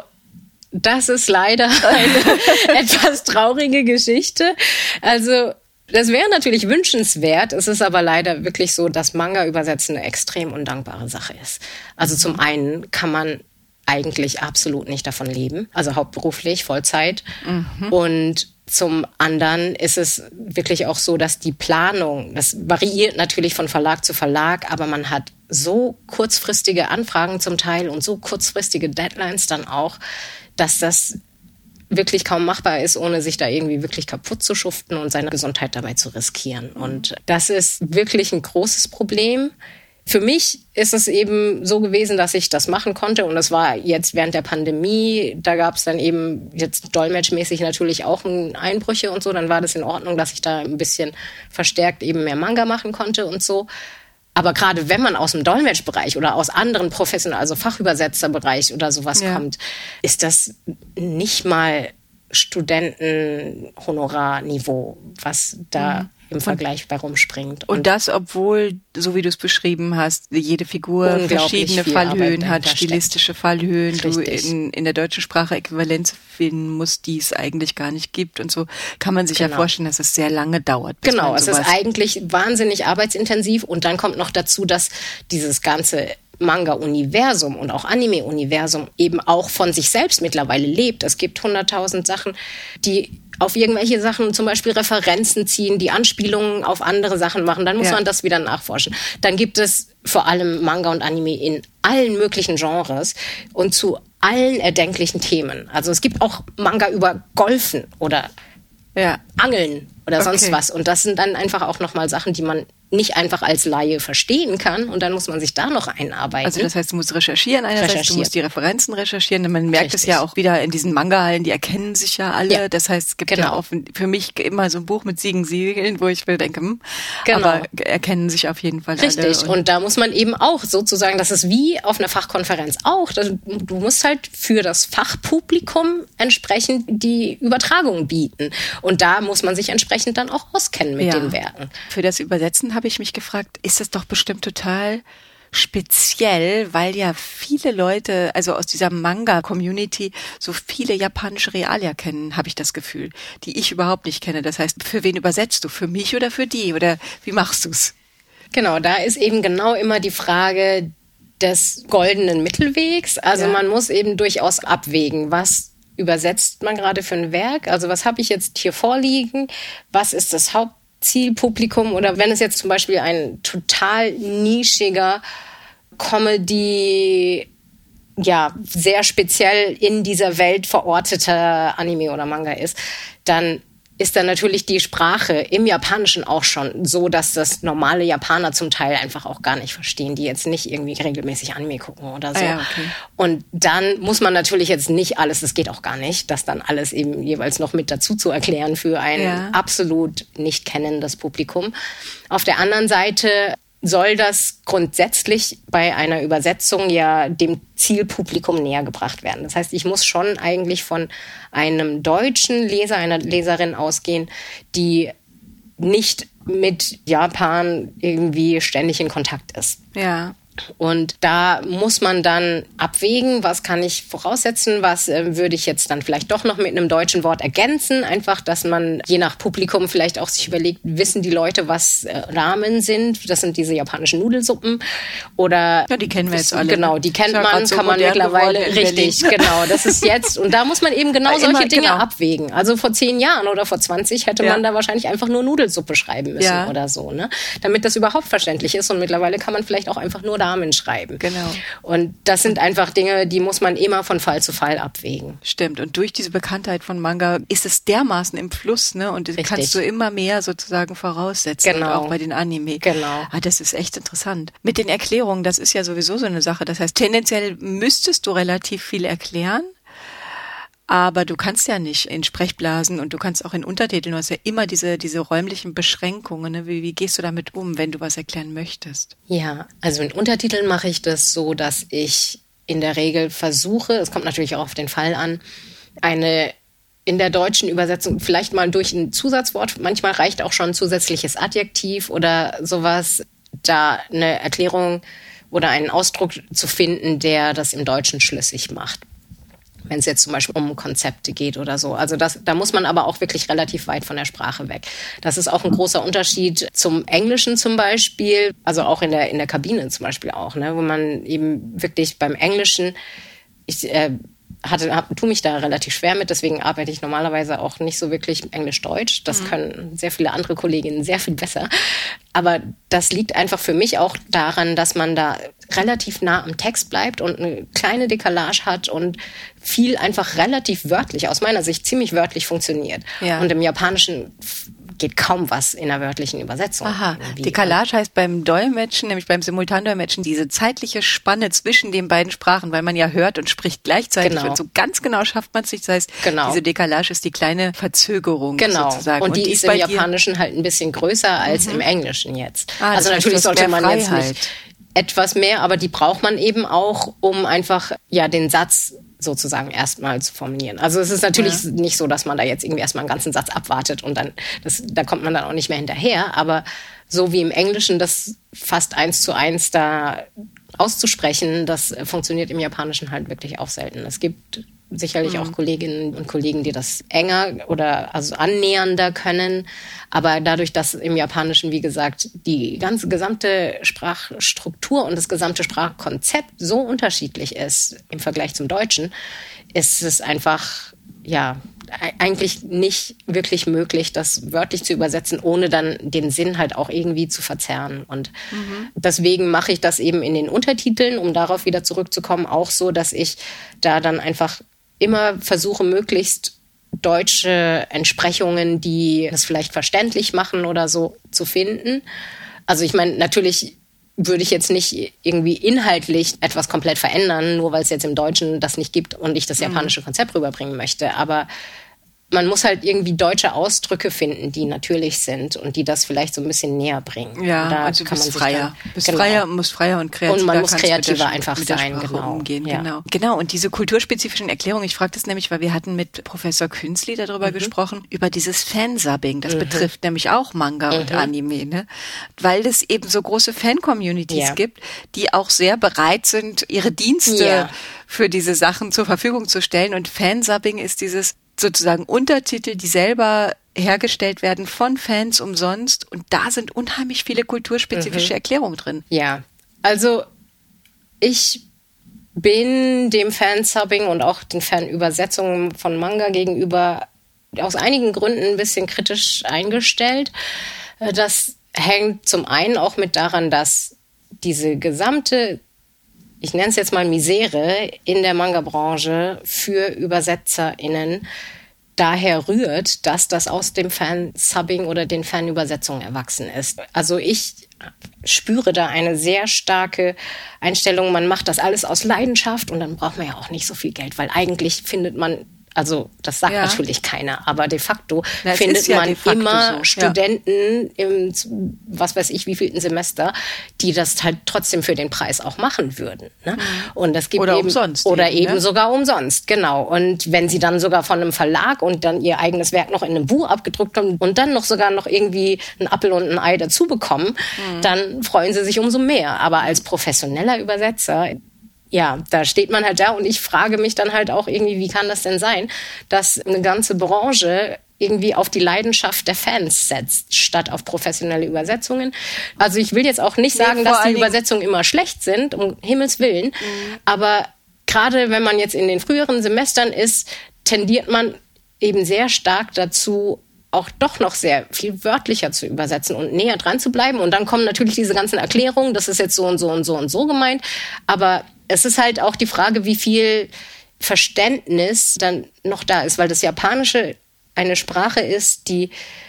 Das ist leider eine etwas traurige Geschichte. Also das wäre natürlich wünschenswert. Es ist aber leider wirklich so, dass Manga übersetzen eine extrem undankbare Sache ist. Also zum einen kann man eigentlich absolut nicht davon leben, also hauptberuflich, Vollzeit. Mhm. Und zum anderen ist es wirklich auch so, dass die Planung, das variiert natürlich von Verlag zu Verlag, aber man hat so kurzfristige Anfragen zum Teil und so kurzfristige Deadlines dann auch, dass das wirklich kaum machbar ist, ohne sich da irgendwie wirklich kaputt zu schuften und seine Gesundheit dabei zu riskieren. Und das ist wirklich ein großes Problem. für mich ist es eben so gewesen, dass ich das machen konnte und das war jetzt während der Pandemie, da gab es dann eben jetzt dolmetschmäßig natürlich auch Einbrüche und so, dann war das in Ordnung, dass ich da ein bisschen verstärkt eben mehr Manga machen konnte und so. Aber gerade wenn man aus dem Dolmetschbereich oder aus anderen Professionen, also Fachübersetzerbereich oder sowas ja. kommt, ist das nicht mal Studentenhonorarniveau, was da mhm. im Vergleich bei rumspringt. Und, und das, obwohl, so wie du es beschrieben hast, jede Figur verschiedene Fallhöhen hat, stilistische Fallhöhen, du in, in der deutschen Sprache Äquivalenz finden musst, die es eigentlich gar nicht gibt und so, kann man sich genau. ja vorstellen, dass es sehr lange dauert. Bis genau, man es ist eigentlich wahnsinnig arbeitsintensiv und dann kommt noch dazu, dass dieses ganze Manga-Universum und auch Anime-Universum eben auch von sich selbst mittlerweile lebt. Es gibt hunderttausend Sachen, die auf irgendwelche Sachen zum Beispiel Referenzen ziehen, die Anspielungen auf andere Sachen machen. Dann muss ja. man das wieder nachforschen. Dann gibt es vor allem Manga und Anime in allen möglichen Genres und zu allen erdenklichen Themen. Also es gibt auch Manga über Golfen oder ja. Angeln oder sonst okay. was. Und das sind dann einfach auch nochmal Sachen, die man nicht einfach als Laie verstehen kann und dann muss man sich da noch einarbeiten. Also das heißt, du musst recherchieren einerseits, du musst die Referenzen recherchieren, man merkt Richtig. es ja auch wieder in diesen Manga-Hallen, die erkennen sich ja alle, ja. das heißt, es gibt genau. ja auch für mich immer so ein Buch mit Siegen, Siegeln, wo ich mir denke, hm, genau. aber erkennen sich auf jeden Fall Richtig. alle. Richtig, und, und da muss man eben auch sozusagen, das ist wie auf einer Fachkonferenz auch, du musst halt für das Fachpublikum entsprechend die Übertragung bieten und da muss man sich entsprechend dann auch auskennen mit ja. den Werken. Für das Übersetzen habe ich mich gefragt, ist das doch bestimmt total speziell, weil ja viele Leute, also aus dieser Manga-Community, so viele japanische Realia kennen, habe ich das Gefühl, die ich überhaupt nicht kenne. Das heißt, für wen übersetzt du? Für mich oder für die? Oder wie machst du's? Genau, da ist eben genau immer die Frage des goldenen Mittelwegs. Also ja. man muss eben durchaus abwägen, was übersetzt man gerade für ein Werk? Also was habe ich jetzt hier vorliegen? Was ist das Haupt Zielpublikum oder wenn es jetzt zum Beispiel ein total nischiger Comedy, ja, sehr speziell in dieser Welt verorteter Anime oder Manga ist, dann ist dann natürlich die Sprache im Japanischen auch schon so, dass das normale Japaner zum Teil einfach auch gar nicht verstehen, die jetzt nicht irgendwie regelmäßig Anime gucken oder so. Ah ja, okay. Und dann muss man natürlich jetzt nicht alles, das geht auch gar nicht, das dann alles eben jeweils noch mit dazu zu erklären für ein ja. absolut nicht kennendes Publikum. Auf der anderen Seite soll das grundsätzlich bei einer Übersetzung ja dem Zielpublikum näher gebracht werden. Das heißt, ich muss schon eigentlich von einem deutschen Leser, einer Leserin ausgehen, die nicht mit Japan irgendwie ständig in Kontakt ist. Ja. Und da muss man dann abwägen, was kann ich voraussetzen, was äh, würde ich jetzt dann vielleicht doch noch mit einem deutschen Wort ergänzen. Einfach, dass man je nach Publikum vielleicht auch sich überlegt, wissen die Leute, was äh, Ramen sind? Das sind diese japanischen Nudelsuppen. Oder ja, die kennen wir jetzt alle. Genau, die kennt man, so kann man mittlerweile. Richtig, genau, das ist jetzt. Und da muss man eben genau solche immer, Dinge genau. abwägen. Also vor zehn Jahren oder vor zwanzig hätte ja. man da wahrscheinlich einfach nur Nudelsuppe schreiben müssen ja. oder so, ne? Damit das überhaupt verständlich ist. Und mittlerweile kann man vielleicht auch einfach nur Namen schreiben. Genau. Und das sind einfach Dinge, die muss man immer von Fall zu Fall abwägen. Stimmt. Und durch diese Bekanntheit von Manga ist es dermaßen im Fluss, ne? Und das Richtig. kannst du immer mehr sozusagen voraussetzen. Genau. Auch bei den Anime. Genau. Ah, das ist echt interessant. Mit den Erklärungen, das ist ja sowieso so eine Sache. Das heißt, tendenziell müsstest du relativ viel erklären. Aber du kannst ja nicht in Sprechblasen und du kannst auch in Untertiteln, du hast ja immer diese, diese räumlichen Beschränkungen. Ne? Wie, wie gehst du damit um, wenn du was erklären möchtest? Ja, also in Untertiteln mache ich das so, dass ich in der Regel versuche, es kommt natürlich auch auf den Fall an, eine in der deutschen Übersetzung vielleicht mal durch ein Zusatzwort, manchmal reicht auch schon ein zusätzliches Adjektiv oder sowas, da eine Erklärung oder einen Ausdruck zu finden, der das im Deutschen schlüssig macht. Wenn es jetzt zum Beispiel um Konzepte geht oder so. Also das, da muss man aber auch wirklich relativ weit von der Sprache weg. Das ist auch ein großer Unterschied zum Englischen zum Beispiel, also auch in der in der Kabine zum Beispiel auch, ne, wo man eben wirklich beim Englischen, ich äh, hatte, hab, tu mich da relativ schwer mit, deswegen arbeite ich normalerweise auch nicht so wirklich Englisch-Deutsch. Das mhm. können sehr viele andere Kolleginnen sehr viel besser. Aber das liegt einfach für mich auch daran, dass man da relativ nah am Text bleibt und eine kleine Dekalage hat und viel einfach relativ wörtlich, aus meiner Sicht ziemlich wörtlich funktioniert. Ja. Und im Japanischen geht kaum was in der wörtlichen Übersetzung. Aha, Dekalage heißt beim Dolmetschen, nämlich beim Simultandolmetschen, diese zeitliche Spanne zwischen den beiden Sprachen, weil man ja hört und spricht gleichzeitig genau. und so ganz genau schafft man es nicht. Das heißt, genau. diese Dekalage ist die kleine Verzögerung genau. sozusagen. Und die, und die ist, ist im Japanischen halt ein bisschen größer als mhm. im Englischen jetzt. Ah, also natürlich sollte man jetzt nicht etwas mehr, aber die braucht man eben auch, um einfach ja den Satz sozusagen erstmal zu formulieren. Also es ist natürlich ja. nicht so, dass man da jetzt irgendwie erstmal einen ganzen Satz abwartet und dann, das, da kommt man dann auch nicht mehr hinterher, aber so wie im Englischen das fast eins zu eins da auszusprechen, das funktioniert im Japanischen halt wirklich auch selten. Es gibt sicherlich mhm. auch Kolleginnen und Kollegen, die das enger oder also annähernder können. Aber dadurch, dass im Japanischen, wie gesagt, die ganze gesamte Sprachstruktur und das gesamte Sprachkonzept so unterschiedlich ist im Vergleich zum Deutschen, ist es einfach, ja, eigentlich nicht wirklich möglich, das wörtlich zu übersetzen, ohne dann den Sinn halt auch irgendwie zu verzerren. Und mhm. deswegen mache ich das eben in den Untertiteln, um darauf wieder zurückzukommen, auch so, dass ich da dann einfach immer versuche, möglichst deutsche Entsprechungen, die das vielleicht verständlich machen oder so, zu finden. Also ich meine, natürlich würde ich jetzt nicht irgendwie inhaltlich etwas komplett verändern, nur weil es jetzt im Deutschen das nicht gibt und ich das japanische Konzept rüberbringen möchte. Aber man muss halt irgendwie deutsche Ausdrücke finden, die natürlich sind und die das vielleicht so ein bisschen näher bringen. Ja, da also kann man freier. Dann, bist genau. freier, musst freier und kreativer. Und man muss kreativer mit der, einfach mit der sein, Sprache genau. umgehen. Ja. Genau. Genau. Und diese kulturspezifischen Erklärungen, ich frage das nämlich, weil wir hatten mit Professor Künzli darüber mhm. gesprochen, über dieses Fansubbing. Das mhm. betrifft nämlich auch Manga mhm. und Anime, ne? Weil es eben so große Fan-Communities ja. gibt, die auch sehr bereit sind, ihre Dienste ja. für diese Sachen zur Verfügung zu stellen. Und Fansubbing ist dieses sozusagen Untertitel, die selber hergestellt werden von Fans umsonst. Und da sind unheimlich viele kulturspezifische mhm. Erklärungen drin. Ja, also ich bin dem Fansubbing und auch den Fanübersetzungen von Manga gegenüber aus einigen Gründen ein bisschen kritisch eingestellt. Das hängt zum einen auch mit daran, dass diese gesamte, ich nenne es jetzt mal Misere in der Manga-Branche für ÜbersetzerInnen daher rührt, dass das aus dem Fansubbing oder den Fanübersetzungen erwachsen ist. Also ich spüre da eine sehr starke Einstellung, man macht das alles aus Leidenschaft und dann braucht man ja auch nicht so viel Geld, weil eigentlich findet man, also das sagt ja. natürlich keiner, aber de facto Na, findet ja man facto immer so. Studenten ja. im, was weiß ich, wievielten Semester, die das halt trotzdem für den Preis auch machen würden. Ne? Mhm. Und das gibt oder eben, umsonst. Oder eben, eben ne? sogar umsonst, genau. Und wenn sie dann sogar von einem Verlag und dann ihr eigenes Werk noch in einem Buch abgedruckt haben und dann noch sogar noch irgendwie einen Apfel und ein Ei dazu bekommen, mhm. dann freuen sie sich umso mehr. Aber als professioneller Übersetzer, ja, da steht man halt da und ich frage mich dann halt auch irgendwie, wie kann das denn sein, dass eine ganze Branche irgendwie auf die Leidenschaft der Fans setzt, statt auf professionelle Übersetzungen. Also ich will jetzt auch nicht sagen, nee, dass die Übersetzungen immer schlecht sind, um Himmels Willen, mhm. aber gerade wenn man jetzt in den früheren Semestern ist, tendiert man eben sehr stark dazu, auch doch noch sehr viel wörtlicher zu übersetzen und näher dran zu bleiben. Und dann kommen natürlich diese ganzen Erklärungen, das ist jetzt so und so und so und so gemeint. Aber es ist halt auch die Frage, wie viel Verständnis dann noch da ist, weil das Japanische eine Sprache ist, die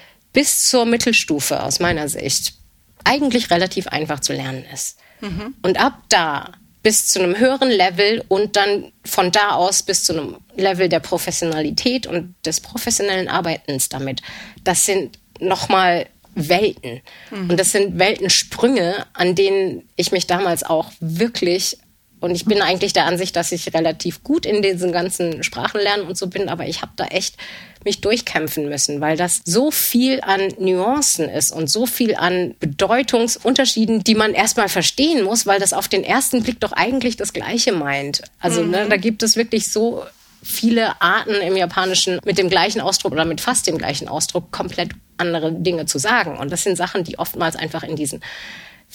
bis zur Mittelstufe aus meiner Sicht eigentlich relativ einfach zu lernen ist. Mhm. Und ab da bis zu einem höheren Level und dann von da aus bis zu einem Level der Professionalität und des professionellen Arbeitens damit. Das sind nochmal Welten. Mhm. Und das sind Weltensprünge, an denen ich mich damals auch wirklich, und ich bin eigentlich der Ansicht, dass ich relativ gut in diesen ganzen Sprachenlernen und so bin, aber ich habe da echt mich durchkämpfen müssen, weil das so viel an Nuancen ist und so viel an Bedeutungsunterschieden, die man erstmal verstehen muss, weil das auf den ersten Blick doch eigentlich das Gleiche meint. Also mhm. ne, da gibt es wirklich so viele Arten im Japanischen mit dem gleichen Ausdruck oder mit fast dem gleichen Ausdruck komplett andere Dinge zu sagen. Und das sind Sachen, die oftmals einfach in diesen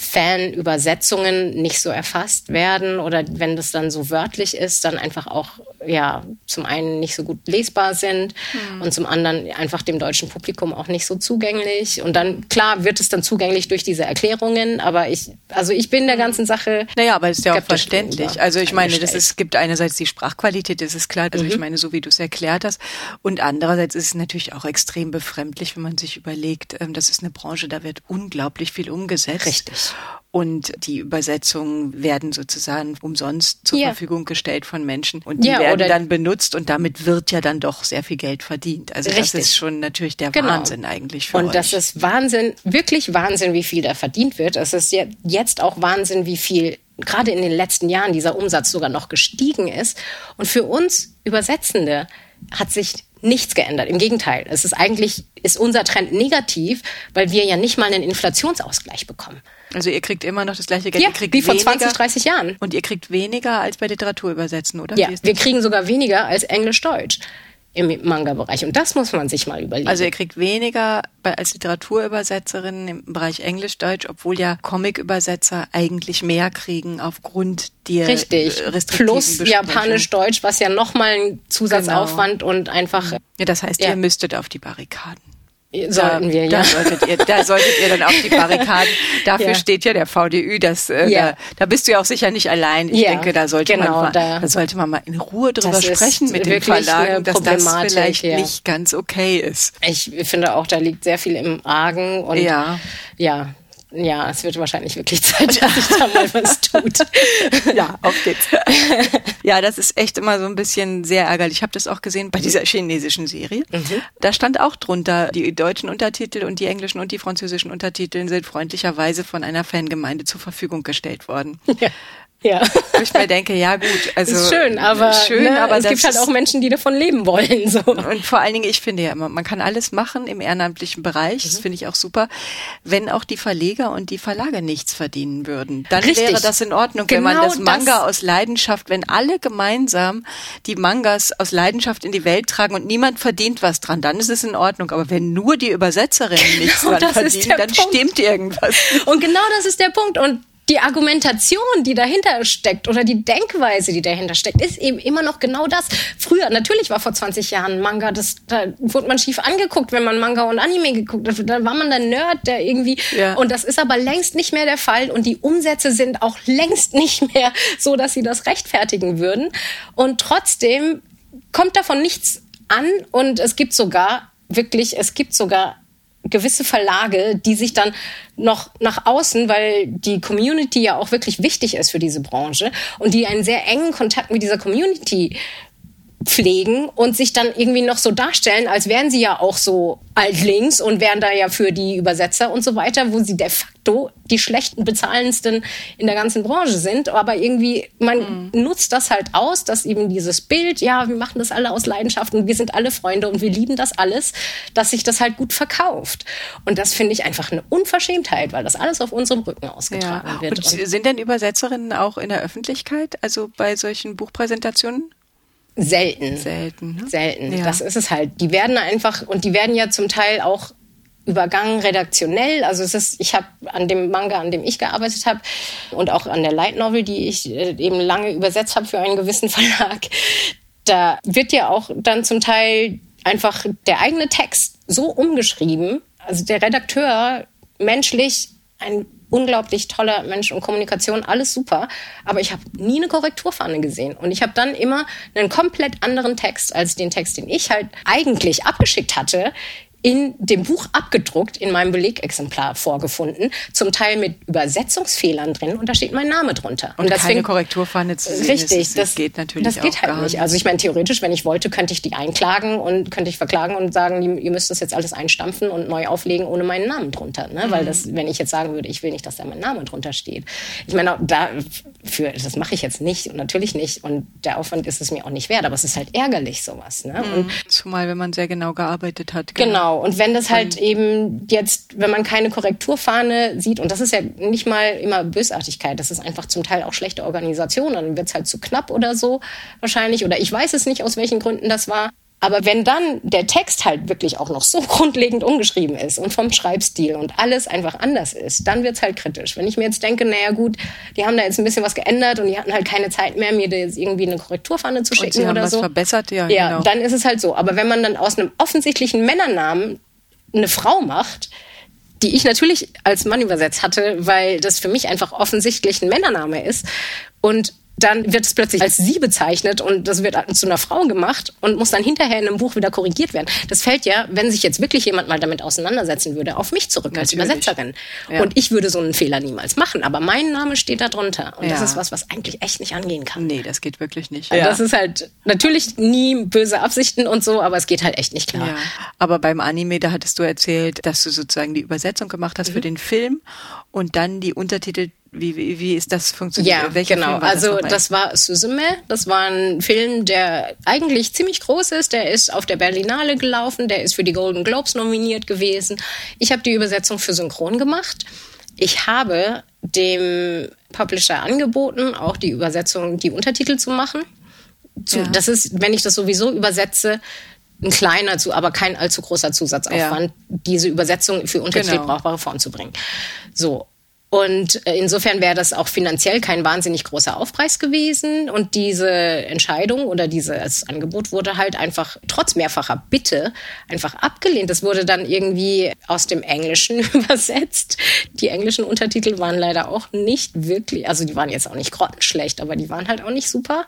Fanübersetzungen nicht so erfasst werden oder wenn das dann so wörtlich ist, dann einfach auch ja zum einen nicht so gut lesbar sind hm. und zum anderen einfach dem deutschen Publikum auch nicht so zugänglich. Und dann, klar, wird es dann zugänglich durch diese Erklärungen, aber ich, also ich bin der ganzen Sache. Naja, aber es ist ja auch verständlich. Also ich meine, das ist, gibt einerseits die Sprachqualität, das ist klar, also mhm. ich meine, so wie du es erklärt hast. Und andererseits ist es natürlich auch extrem befremdlich, wenn man sich überlegt, das ist eine Branche, da wird unglaublich viel umgesetzt. Richtig. Und die Übersetzungen werden sozusagen umsonst zur ja. Verfügung gestellt von Menschen. Und die ja, werden dann benutzt und damit wird ja dann doch sehr viel Geld verdient. Also richtig. Das ist schon natürlich der genau. Wahnsinn eigentlich für und euch. Und das ist Wahnsinn, wirklich Wahnsinn, wie viel da verdient wird. Es ist jetzt auch Wahnsinn, wie viel gerade in den letzten Jahren dieser Umsatz sogar noch gestiegen ist. Und für uns Übersetzende hat sich nichts geändert. Im Gegenteil, es ist eigentlich, ist unser Trend negativ, weil wir ja nicht mal einen Inflationsausgleich bekommen. Also ihr kriegt immer noch das gleiche Geld. Ja, ihr kriegt wie vor weniger, zwanzig, dreißig Jahren. Und ihr kriegt weniger als bei Literaturübersetzen, oder? Ja, wir kriegen sogar weniger als Englisch-Deutsch im Manga-Bereich. Und das muss man sich mal überlegen. Also ihr kriegt weniger als Literaturübersetzerin im Bereich Englisch-Deutsch, obwohl ja Comic-Übersetzer eigentlich mehr kriegen aufgrund der Richtig. restriktiven Plus Japanisch-Deutsch, was ja nochmal ein Zusatzaufwand genau. und einfach... Ja, das heißt, ja. ihr müsstet auf die Barrikaden. Sollten da, wir, ja. Da solltet ihr, da solltet ihr dann auf die Barrikaden. Dafür ja. steht ja der V D Ü. Das, äh, ja. da, da bist du ja auch sicher nicht allein. Ich ja. denke, da sollte, genau, man mal, da, da sollte man mal in Ruhe drüber das sprechen mit den Verlagen, dass das vielleicht ja. nicht ganz okay ist. Ich finde auch, da liegt sehr viel im Argen. Und ja. ja. Ja, es wird wahrscheinlich wirklich Zeit, dass sich da mal was tut. Ja, auf geht's. Ja, das ist echt immer so ein bisschen sehr ärgerlich. Ich habe das auch gesehen bei dieser chinesischen Serie. Mhm. Da stand auch drunter, die deutschen Untertitel und die englischen und die französischen Untertitel sind freundlicherweise von einer Fangemeinde zur Verfügung gestellt worden. Ja. Ja. Wo ich mir denke, ja gut, also ist schön, aber, schön, ne, aber es das gibt halt auch Menschen, die davon leben wollen. So. Und vor allen Dingen, ich finde ja immer, man kann alles machen im ehrenamtlichen Bereich, mhm. das finde ich auch super, wenn auch die Verleger und die Verlage nichts verdienen würden. Dann Richtig. wäre das in Ordnung, genau wenn man das Manga das. aus Leidenschaft, wenn alle gemeinsam die Mangas aus Leidenschaft in die Welt tragen und niemand verdient was dran, dann ist es in Ordnung. Aber wenn nur die Übersetzerinnen genau, nichts dran verdienen, dann Punkt. Stimmt irgendwas. Und genau das ist der Punkt. Und die Argumentation, die dahinter steckt oder die Denkweise, die dahinter steckt, ist eben immer noch genau das. Früher, natürlich war vor zwanzig Jahren Manga, das, da wurde man schief angeguckt, wenn man Manga und Anime geguckt hat. Da war man der Nerd, der irgendwie, ja. und das ist aber längst nicht mehr der Fall und die Umsätze sind auch längst nicht mehr so, dass sie das rechtfertigen würden. Und trotzdem kommt davon nichts an und es gibt sogar, wirklich, es gibt sogar gewisse Verlage, die sich dann noch nach außen, weil die Community ja auch wirklich wichtig ist für diese Branche und die einen sehr engen Kontakt mit dieser Community pflegen und sich dann irgendwie noch so darstellen, als wären sie ja auch so altlinks und wären da ja für die Übersetzer und so weiter, wo sie de facto die schlechten bezahlendsten in der ganzen Branche sind. Aber irgendwie, man mhm. nutzt das halt aus, dass eben dieses Bild, ja, wir machen das alle aus Leidenschaft und wir sind alle Freunde und wir lieben das alles, dass sich das halt gut verkauft. Und das finde ich einfach eine Unverschämtheit, weil das alles auf unserem Rücken ausgetragen ja. wird. Und sind denn Übersetzerinnen auch in der Öffentlichkeit, also bei solchen Buchpräsentationen? Selten. Selten. Ne? Selten. Ja. Das ist es halt. Die werden einfach, und die werden ja zum Teil auch übergangen redaktionell. Also es ist, ich habe an dem Manga, an dem ich gearbeitet habe und auch an der Light Novel, die ich eben lange übersetzt habe für einen gewissen Verlag, da wird ja auch dann zum Teil einfach der eigene Text so umgeschrieben. Also der Redakteur menschlich ein unglaublich toller Mensch und Kommunikation, alles super. Aber ich habe nie eine Korrekturfahne gesehen. Und ich habe dann immer einen komplett anderen Text als den Text, den ich halt eigentlich abgeschickt hatte, in dem Buch abgedruckt, in meinem Belegexemplar vorgefunden, zum Teil mit Übersetzungsfehlern drin und da steht mein Name drunter. Und, und deswegen, keine Korrekturfahne zu sehen, richtig, ist, das, das geht natürlich das geht auch halt gar nicht. nicht. Also ich meine, theoretisch, wenn ich wollte, könnte ich die einklagen und könnte ich verklagen und sagen, ihr müsst das jetzt alles einstampfen und neu auflegen ohne meinen Namen drunter. Ne? Mhm. Weil das, wenn ich jetzt sagen würde, ich will nicht, dass da mein Name drunter steht. Ich meine, da, für, das mache ich jetzt nicht und natürlich nicht und der Aufwand ist es mir auch nicht wert, aber es ist halt ärgerlich sowas. Ne? Mhm. Und zumal, wenn man sehr genau gearbeitet hat. Genau, genau. Und wenn das halt eben jetzt, wenn man keine Korrekturfahne sieht, und das ist ja nicht mal immer Bösartigkeit, das ist einfach zum Teil auch schlechte Organisation, dann wird es halt zu knapp oder so wahrscheinlich, oder ich weiß es nicht, aus welchen Gründen das war. Aber wenn dann der Text halt wirklich auch noch so grundlegend umgeschrieben ist und vom Schreibstil und alles einfach anders ist, dann wird's halt kritisch. Wenn ich mir jetzt denke, naja gut, die haben da jetzt ein bisschen was geändert und die hatten halt keine Zeit mehr, mir da jetzt irgendwie eine Korrekturpfanne zu schicken und sie haben oder was so. verbessert, ja, ja, genau. Dann ist es halt so. Aber wenn man dann aus einem offensichtlichen Männernamen eine Frau macht, die ich natürlich als Mann übersetzt hatte, weil das für mich einfach offensichtlich ein Männername ist, und dann wird es plötzlich als sie bezeichnet und das wird zu einer Frau gemacht und muss dann hinterher in einem Buch wieder korrigiert werden. Das fällt ja, wenn sich jetzt wirklich jemand mal damit auseinandersetzen würde, auf mich zurück als Natürlich. Übersetzerin. Ja. Und ich würde so einen Fehler niemals machen, aber mein Name steht da drunter. Und Ja. das ist was, was eigentlich echt nicht angehen kann. Nee, das geht wirklich nicht. Also das ist halt natürlich nie böse Absichten und so, aber es geht halt echt nicht klar. Ja. Aber beim Anime, da hattest du erzählt, dass du sozusagen die Übersetzung gemacht hast mhm. für den Film und dann die Untertitel. Wie, wie, wie ist das funktioniert? Ja, Welcher genau. Film war also das, das war Suzume. Das war ein Film, der eigentlich ziemlich groß ist. Der ist auf der Berlinale gelaufen. Der ist für die Golden Globes nominiert gewesen. Ich habe die Übersetzung für Synchron gemacht. Ich habe dem Publisher angeboten, auch die Übersetzung, die Untertitel zu machen. Zu, ja. Das ist, wenn ich das sowieso übersetze, ein kleiner, aber kein allzu großer Zusatzaufwand, ja. diese Übersetzung für Untertitel genau. brauchbare Form zu bringen. So. Und insofern wäre das auch finanziell kein wahnsinnig großer Aufpreis gewesen. Und diese Entscheidung oder dieses Angebot wurde halt einfach trotz mehrfacher Bitte einfach abgelehnt. Das wurde dann irgendwie aus dem Englischen übersetzt. Die englischen Untertitel waren leider auch nicht wirklich, also die waren jetzt auch nicht grottenschlecht, aber die waren halt auch nicht super.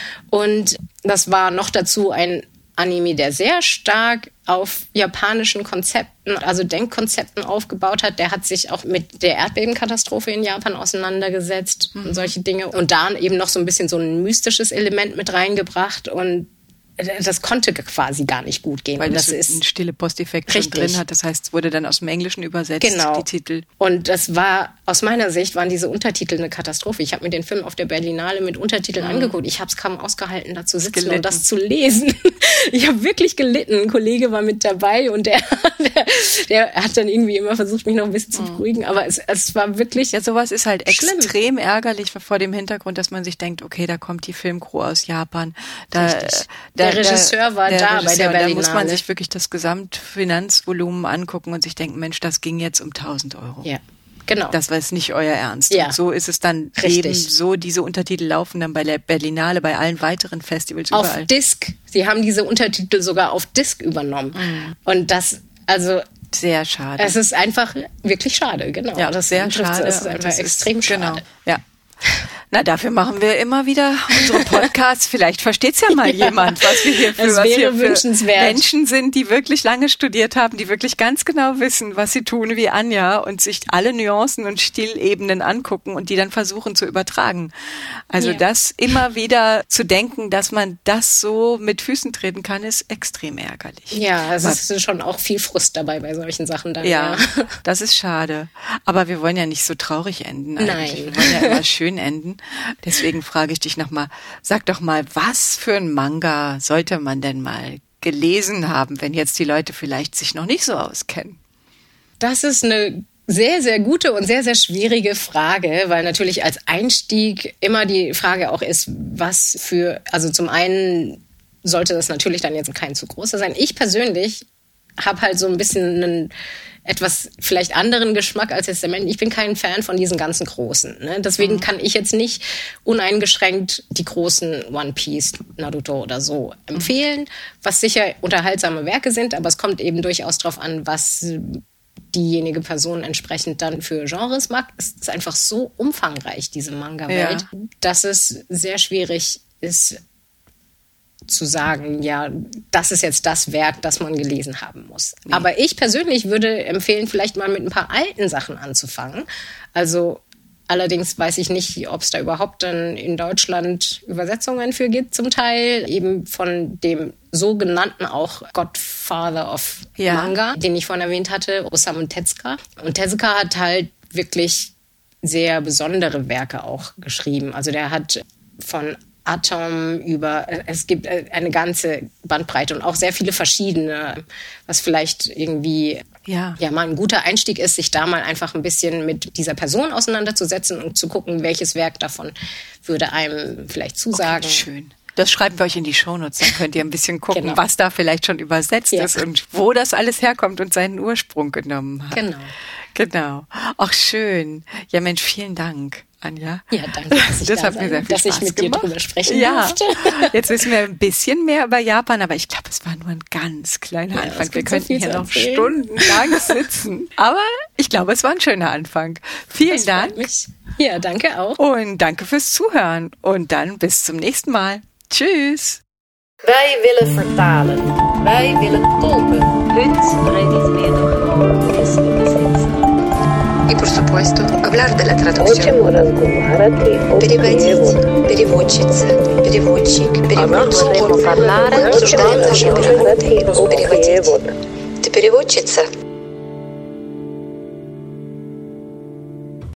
Und das war noch dazu ein Anime, der sehr stark auf japanischen Konzepten, also Denkkonzepten aufgebaut hat. Der hat sich auch mit der Erdbebenkatastrophe in Japan auseinandergesetzt mhm. und solche Dinge. Und da eben noch so ein bisschen so ein mystisches Element mit reingebracht. Und das konnte quasi gar nicht gut gehen. Weil und das, das ist einen stille Posteffekt schon drin hat. Das heißt, es wurde dann aus dem Englischen übersetzt, genau. die Titel. Und das war, aus meiner Sicht, waren diese Untertitel eine Katastrophe. Ich habe mir den Film auf der Berlinale mit Untertiteln mhm. angeguckt. Ich habe es kaum ausgehalten, da zu sitzen gelitten. und das zu lesen. Ich habe wirklich gelitten. Ein Kollege war mit dabei und der, der, der hat dann irgendwie immer versucht, mich noch ein bisschen zu beruhigen. Aber es, es war wirklich Ja, sowas ist halt schlimm. extrem ärgerlich vor dem Hintergrund, dass man sich denkt, okay, da kommt die Filmcrew aus Japan. Da, da Der Regisseur war der da Regisseur, bei der Berlinale. Da muss man sich wirklich das Gesamtfinanzvolumen angucken und sich denken, Mensch, das ging jetzt um tausend Euro. Ja, genau. Das war jetzt nicht euer Ernst. Ja. Und so ist es dann Richtig. eben so, diese Untertitel laufen dann bei der Berlinale, bei allen weiteren Festivals auf überall. Disc. Sie haben diese Untertitel sogar auf Disc übernommen. Mhm. Und das, also... Sehr schade. Es ist einfach wirklich schade, genau. Ja, das ist sehr schade. Es ist einfach das extrem ist, schade. Genau. Ja. Na, dafür machen wir immer wieder unsere Podcasts. Vielleicht versteht's ja mal ja, jemand, was wir hier für, was hier für Menschen sind, die wirklich lange studiert haben, die wirklich ganz genau wissen, was sie tun wie Anja und sich alle Nuancen und Stilebenen angucken und die dann versuchen zu übertragen. Also ja. das immer wieder zu denken, dass man das so mit Füßen treten kann, ist extrem ärgerlich. Ja, es was, ist schon auch viel Frust dabei bei solchen Sachen dann. Ja, ja, das ist schade. Aber wir wollen ja nicht so traurig enden eigentlich. Nein. Wir wollen ja immer schön enden. Deswegen frage ich dich nochmal, sag doch mal, was für ein Manga sollte man denn mal gelesen haben, wenn jetzt die Leute vielleicht sich noch nicht so auskennen? Das ist eine sehr, sehr gute und sehr, sehr schwierige Frage, weil natürlich als Einstieg immer die Frage auch ist, was für, also zum einen sollte das natürlich dann jetzt kein zu großer sein. Ich persönlich habe halt so ein bisschen einen etwas vielleicht anderen Geschmack als jetzt der Mensch. Ich bin kein Fan von diesen ganzen Großen. Ne? Deswegen mhm. kann ich jetzt nicht uneingeschränkt die großen One Piece, Naruto oder so empfehlen, mhm. was sicher unterhaltsame Werke sind, aber es kommt eben durchaus drauf an, was diejenige Person entsprechend dann für Genres mag. Es ist einfach so umfangreich, diese Manga-Welt, ja. dass es sehr schwierig ist, zu sagen, ja, das ist jetzt das Werk, das man gelesen haben muss. Nee. Aber ich persönlich würde empfehlen, vielleicht mal mit ein paar alten Sachen anzufangen. Also allerdings weiß ich nicht, ob es da überhaupt dann in Deutschland Übersetzungen für gibt zum Teil. Eben von dem sogenannten auch Godfather of ja. Manga, den ich vorhin erwähnt hatte, Osamu Tezuka. Und Tezuka hat halt wirklich sehr besondere Werke auch geschrieben. Also der hat von Atom über, es gibt eine ganze Bandbreite und auch sehr viele verschiedene, was vielleicht irgendwie ja. ja mal ein guter Einstieg ist, sich da mal einfach ein bisschen mit dieser Person auseinanderzusetzen und zu gucken, welches Werk davon würde einem vielleicht zusagen. Okay, schön. Das schreiben wir euch in die Shownotes, dann könnt ihr ein bisschen gucken, genau. was da vielleicht schon übersetzt ja. ist und wo das alles herkommt und seinen Ursprung genommen hat. Genau. Genau. Ach, schön. Ja, Mensch, vielen Dank, Anja. Ja, danke, dass ich, das da hat mir sehr viel dass Spaß ich mit gemacht. dir drüber sprechen ja. durfte. Jetzt wissen wir ein bisschen mehr über Japan, aber ich glaube, es war nur ein ganz kleiner ja, Anfang. Wir so könnten hier noch erzählen. stundenlang sitzen. Aber ich glaube, es war ein schöner Anfang. Vielen das Dank. Mich. Ja, danke auch. Und danke fürs Zuhören. Und dann bis zum nächsten Mal. Tschüss. Wij willen vertalen. Wij willen tolken. Heute rede ich mehr noch portugués übersetzen. И, por supuesto, hablar de la traducción. Переводить, переводчица, переводчик, переводчики. Обсуждаем наши переводы. Переводить. Ты переводчица?